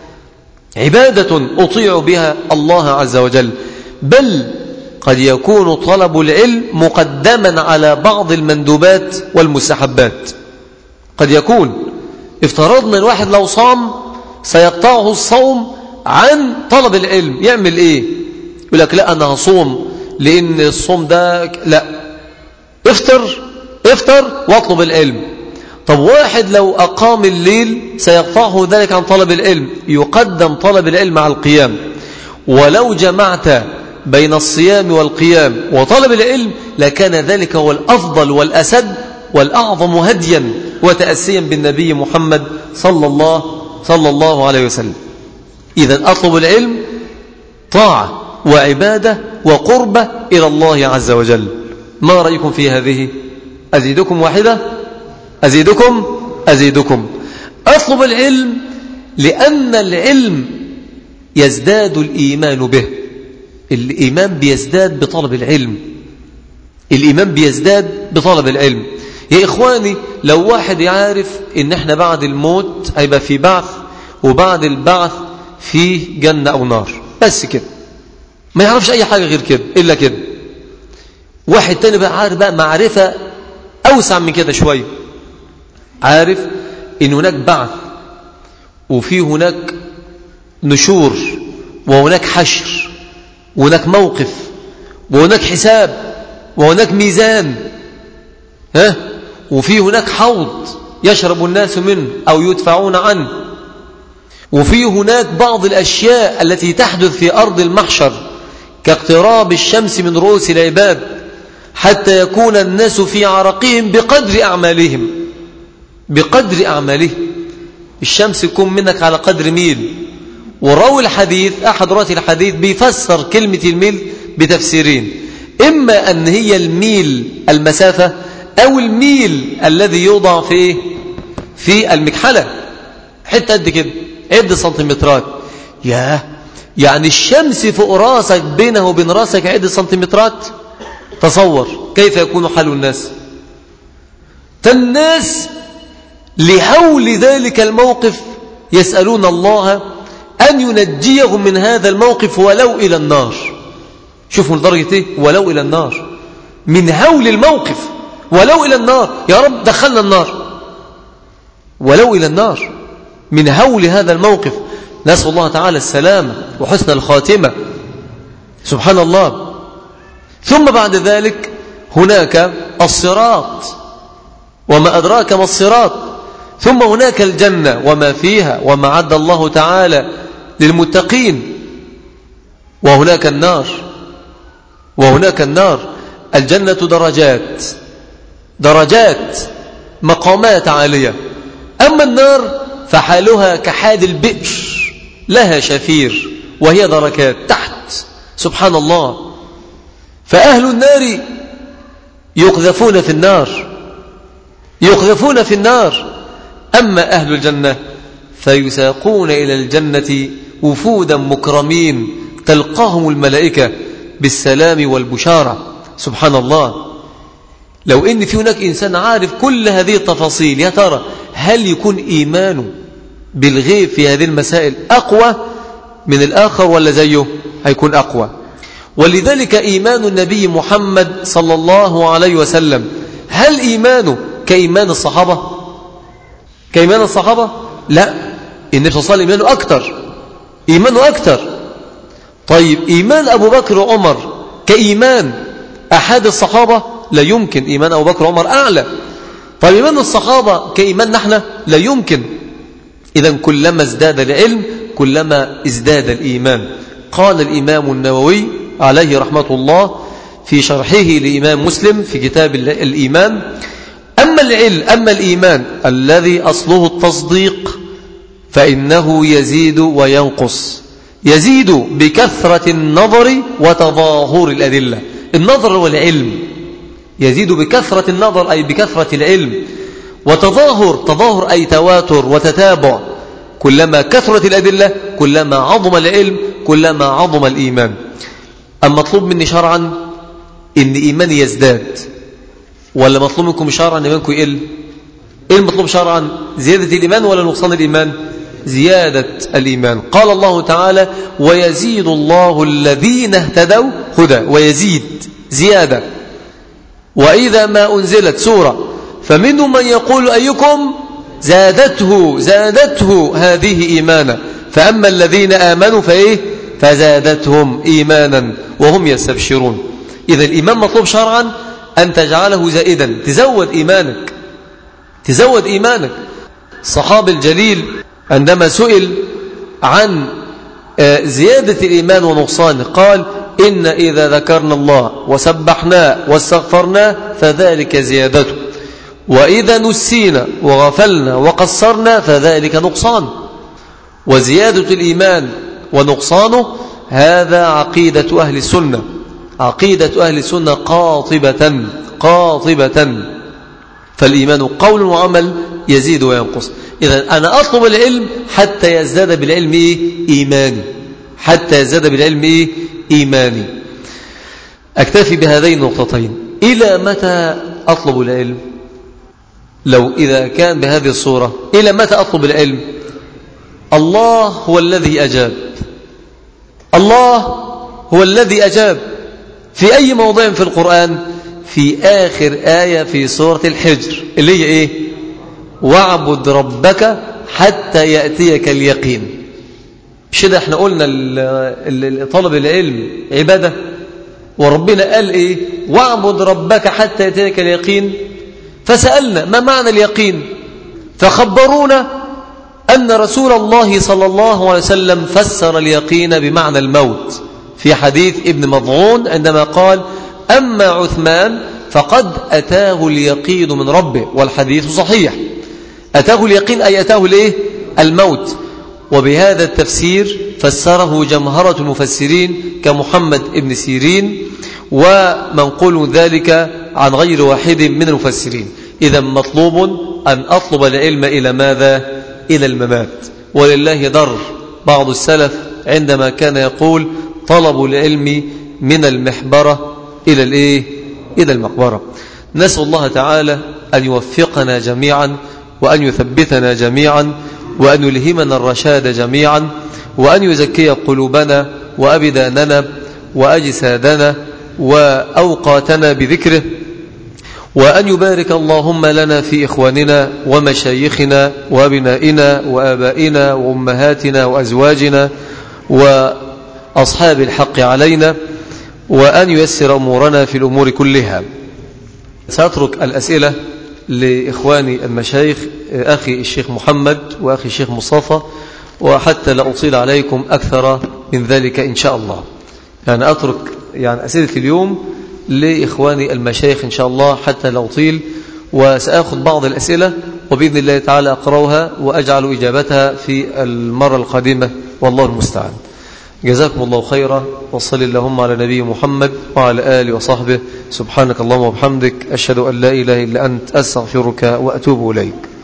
عبادة أطيع بها الله عز وجل. بل قد يكون طلب العلم مقدما على بعض المندوبات والمستحبات. قد يكون افترضنا الواحد لو صام سيقطعه الصوم عن طلب العلم، يعمل ايه؟ يقول لك لا أنا هصوم لأن الصوم ده لا، افطر افطر واطلب العلم. طب واحد لو أقام الليل سيقطعه ذلك عن طلب العلم، يقدم طلب العلم على القيام. ولو جمعت بين الصيام والقيام وطلب العلم لكان ذلك هو الأفضل والأسد والأعظم هديا وتأسيا بالنبي محمد صلى الله صلى الله عليه وسلم. إذن أطلب العلم طاعة وعبادة وقربة إلى الله عز وجل. ما رأيكم في هذه؟ أزيدكم واحدة أزيدكم أزيدكم أطلب العلم لأن العلم يزداد الإيمان به. الإيمان بيزداد بطلب العلم، الإيمان بيزداد بطلب العلم. يا إخواني لو واحد يعرف إن إحنا بعد الموت هيبقى في بعث، وبعد البعث فيه جنة أو نار، بس كده، ما يعرفش أي حاجة غير كده إلا كده. واحد تاني بقى عارف بقى معرفة أوسع من كده شوية، عارف إن هناك بعث وفي هناك نشور وهناك حشر وهناك موقف وهناك حساب وهناك ميزان، ها، وفي هناك حوض يشرب الناس منه أو يدفعون عنه، وفي هناك بعض الأشياء التي تحدث في أرض المحشر كاقتراب الشمس من رؤوس العباد حتى يكون الناس في عرقهم بقدر أعمالهم، بقدر أعمالهم. الشمس يكون منك على قدر ميل. وراوي الحديث أحد رواة الحديث بيفسر كلمة الميل بتفسيرين، إما أن هي الميل المسافة أو الميل الذي يوضع في في المكحلة، حتى قد كده، عد سنتيمترات. ياه، يعني الشمس فوق راسك بينه وبين راسك عد سنتيمترات. تصور كيف يكون حال الناس. فالناس لهول ذلك الموقف يسألون الله أن ينجيهم من هذا الموقف ولو إلى النار. شوفوا لدرجة إيه؟ ولو إلى النار، من هول الموقف ولو إلى النار. يا رب دخلنا النار، ولو إلى النار، من هول هذا الموقف. نسأل الله تعالى السلامة وحسن الخاتمة. سبحان الله. ثم بعد ذلك هناك الصراط وما أدراك ما الصراط، ثم هناك الجنة وما فيها وما عد الله تعالى للمتقين، وهناك النار وهناك النار. الجنة درجات درجات مقامات عالية، أما النار فحالها كحال البئر لها شفير وهي دركات تحت. سبحان الله. فأهل النار يقذفون في النار يقذفون في النار أما أهل الجنة فيساقون إلى الجنة وفودا مكرمين تلقاهم الملائكة بالسلام والبشارة. سبحان الله. لو إن في هناك إنسان عارف كل هذه التفاصيل، يا ترى هل يكون إيمانه بالغيب في هذه المسائل أقوى من الآخر ولا زيه؟ هيكون أقوى. ولذلك إيمان النبي محمد صلى الله عليه وسلم، هل إيمانه كإيمان الصحابة؟ كإيمان الصحابة؟ لا، النبي صلى الله عليه وسلم إيمانه أكتر إيمانه أكتر. طيب إيمان أبو بكر وعمر كإيمان أحد الصحابة؟ لا يمكن. إيمان أبو بكر وعمر أعلى. طيب إيمان الصحابة كإيمان نحن؟ لا يمكن. إذن كلما ازداد العلم كلما ازداد الإيمان. قال الإمام النووي عليه رحمة الله في شرحه لإمام مسلم في كتاب الإيمان: أما العلم أما الإيمان الذي أصله التصديق فإنه يزيد وينقص. يزيد بكثرة النظر وتظاهر الأدلة. النظر والعلم يزيد بكثرة النظر أي بكثرة العلم، وتظاهر، تظاهر أي تواتر وتتابع. كلما كثرت الأدلة كلما عظم العلم، كلما عظم الإيمان. أما مطلوب مني شرعا إن إيماني يزداد، ولا مطلوب منكم شرعا إن إيمانكم يقل؟ إيه المطلوب شرعا؟ زيادة الإيمان ولا نقصان الإيمان؟ زيادة الإيمان. قال الله تعالى: ويزيد الله الذين اهتدوا هدى، ويزيد زيادة. وإذا ما أنزلت سورة فمنهم من يقول أيكم زادته زادته هذه إيمانا، فأما الذين آمنوا فإيه؟ فزادتهم إيمانا وهم يستبشرون. إذا الإيمان مطلوب شرعا أن تجعله زائدا، تزود إيمانك، تزود إيمانك. الصحابي الجليل عندما سئل عن زيادة الإيمان ونقصانه قال: إن إذا ذكرنا الله وسبحناه واستغفرناه فذلك زيادته، وإذا نسينا وغفلنا وقصرنا فذلك نقصان. وزيادة الإيمان ونقصانه هذا عقيدة أهل السنة، عقيدة أهل السنة قاطبة قاطبة. فالإيمان قول وعمل يزيد وينقص. إذا أنا أطلب العلم حتى يزداد بالعلم إيه؟ إيماني، حتى يزداد بالعلم إيه؟ إيماني. أكتفي بهذين النقطتين. إلى متى أطلب العلم؟ لو إذا كان بهذه الصورة، إلى متى أطلب العلم؟ الله هو الذي أجاب، الله هو الذي أجاب. في أي موضع في القرآن؟ في آخر آية في سورة الحجر اللي هي إيه؟ واعبد ربك حتى يأتيك اليقين. مش ده احنا قلنا طلب العلم عبادة، وربنا قال إيه؟ واعبد ربك حتى يأتيك اليقين. فسألنا ما معنى اليقين، فخبرونا أن رسول الله صلى الله عليه وسلم فسر اليقين بمعنى الموت في حديث ابن مضعون عندما قال: أما عثمان فقد أتاه اليقين من ربه، والحديث صحيح. أتاه اليقين أي أتاه الإيه؟ الموت. وبهذا التفسير فسره جمهرة المفسرين كمحمد ابن سيرين، ومنقول ذلك عن غير واحد من المفسرين. إذا مطلوب أن أطلب العلم إلى ماذا؟ إلى الممات. ولله در بعض السلف عندما كان يقول: طلب العلم من المحبرة إلى الإيه؟ إلى المقبرة. نسأل الله تعالى أن يوفقنا جميعا، وأن يثبتنا جميعا، وأن يلهمنا الرشاد جميعا، وأن يزكي قلوبنا وأبداننا وأجسادنا وأوقاتنا بذكره، وأن يبارك اللهم لنا في إخواننا ومشايخنا وأبنائنا وآبائنا وأمهاتنا وأزواجنا وأصحاب الحق علينا، وأن ييسر أمورنا في الأمور كلها. سأترك الأسئلة لإخواني المشايخ، أخي الشيخ محمد وأخي الشيخ مصطفى، وحتى لا أطيل عليكم أكثر من ذلك إن شاء الله. يعني أترك يعني أسئلة اليوم لإخواني المشايخ إن شاء الله حتى لا أطيل، وسأخذ بعض الأسئلة وبإذن الله تعالى أقرأها وأجعل إجابتها في المرة القادمة، والله المستعان. جزاكم الله خيرا، وصل اللهم على نبي محمد وعلى آله وصحبه. سبحانك اللهم وبحمدك، أشهد أن لا إله إلا أنت، أستغفرك وأتوب إليك.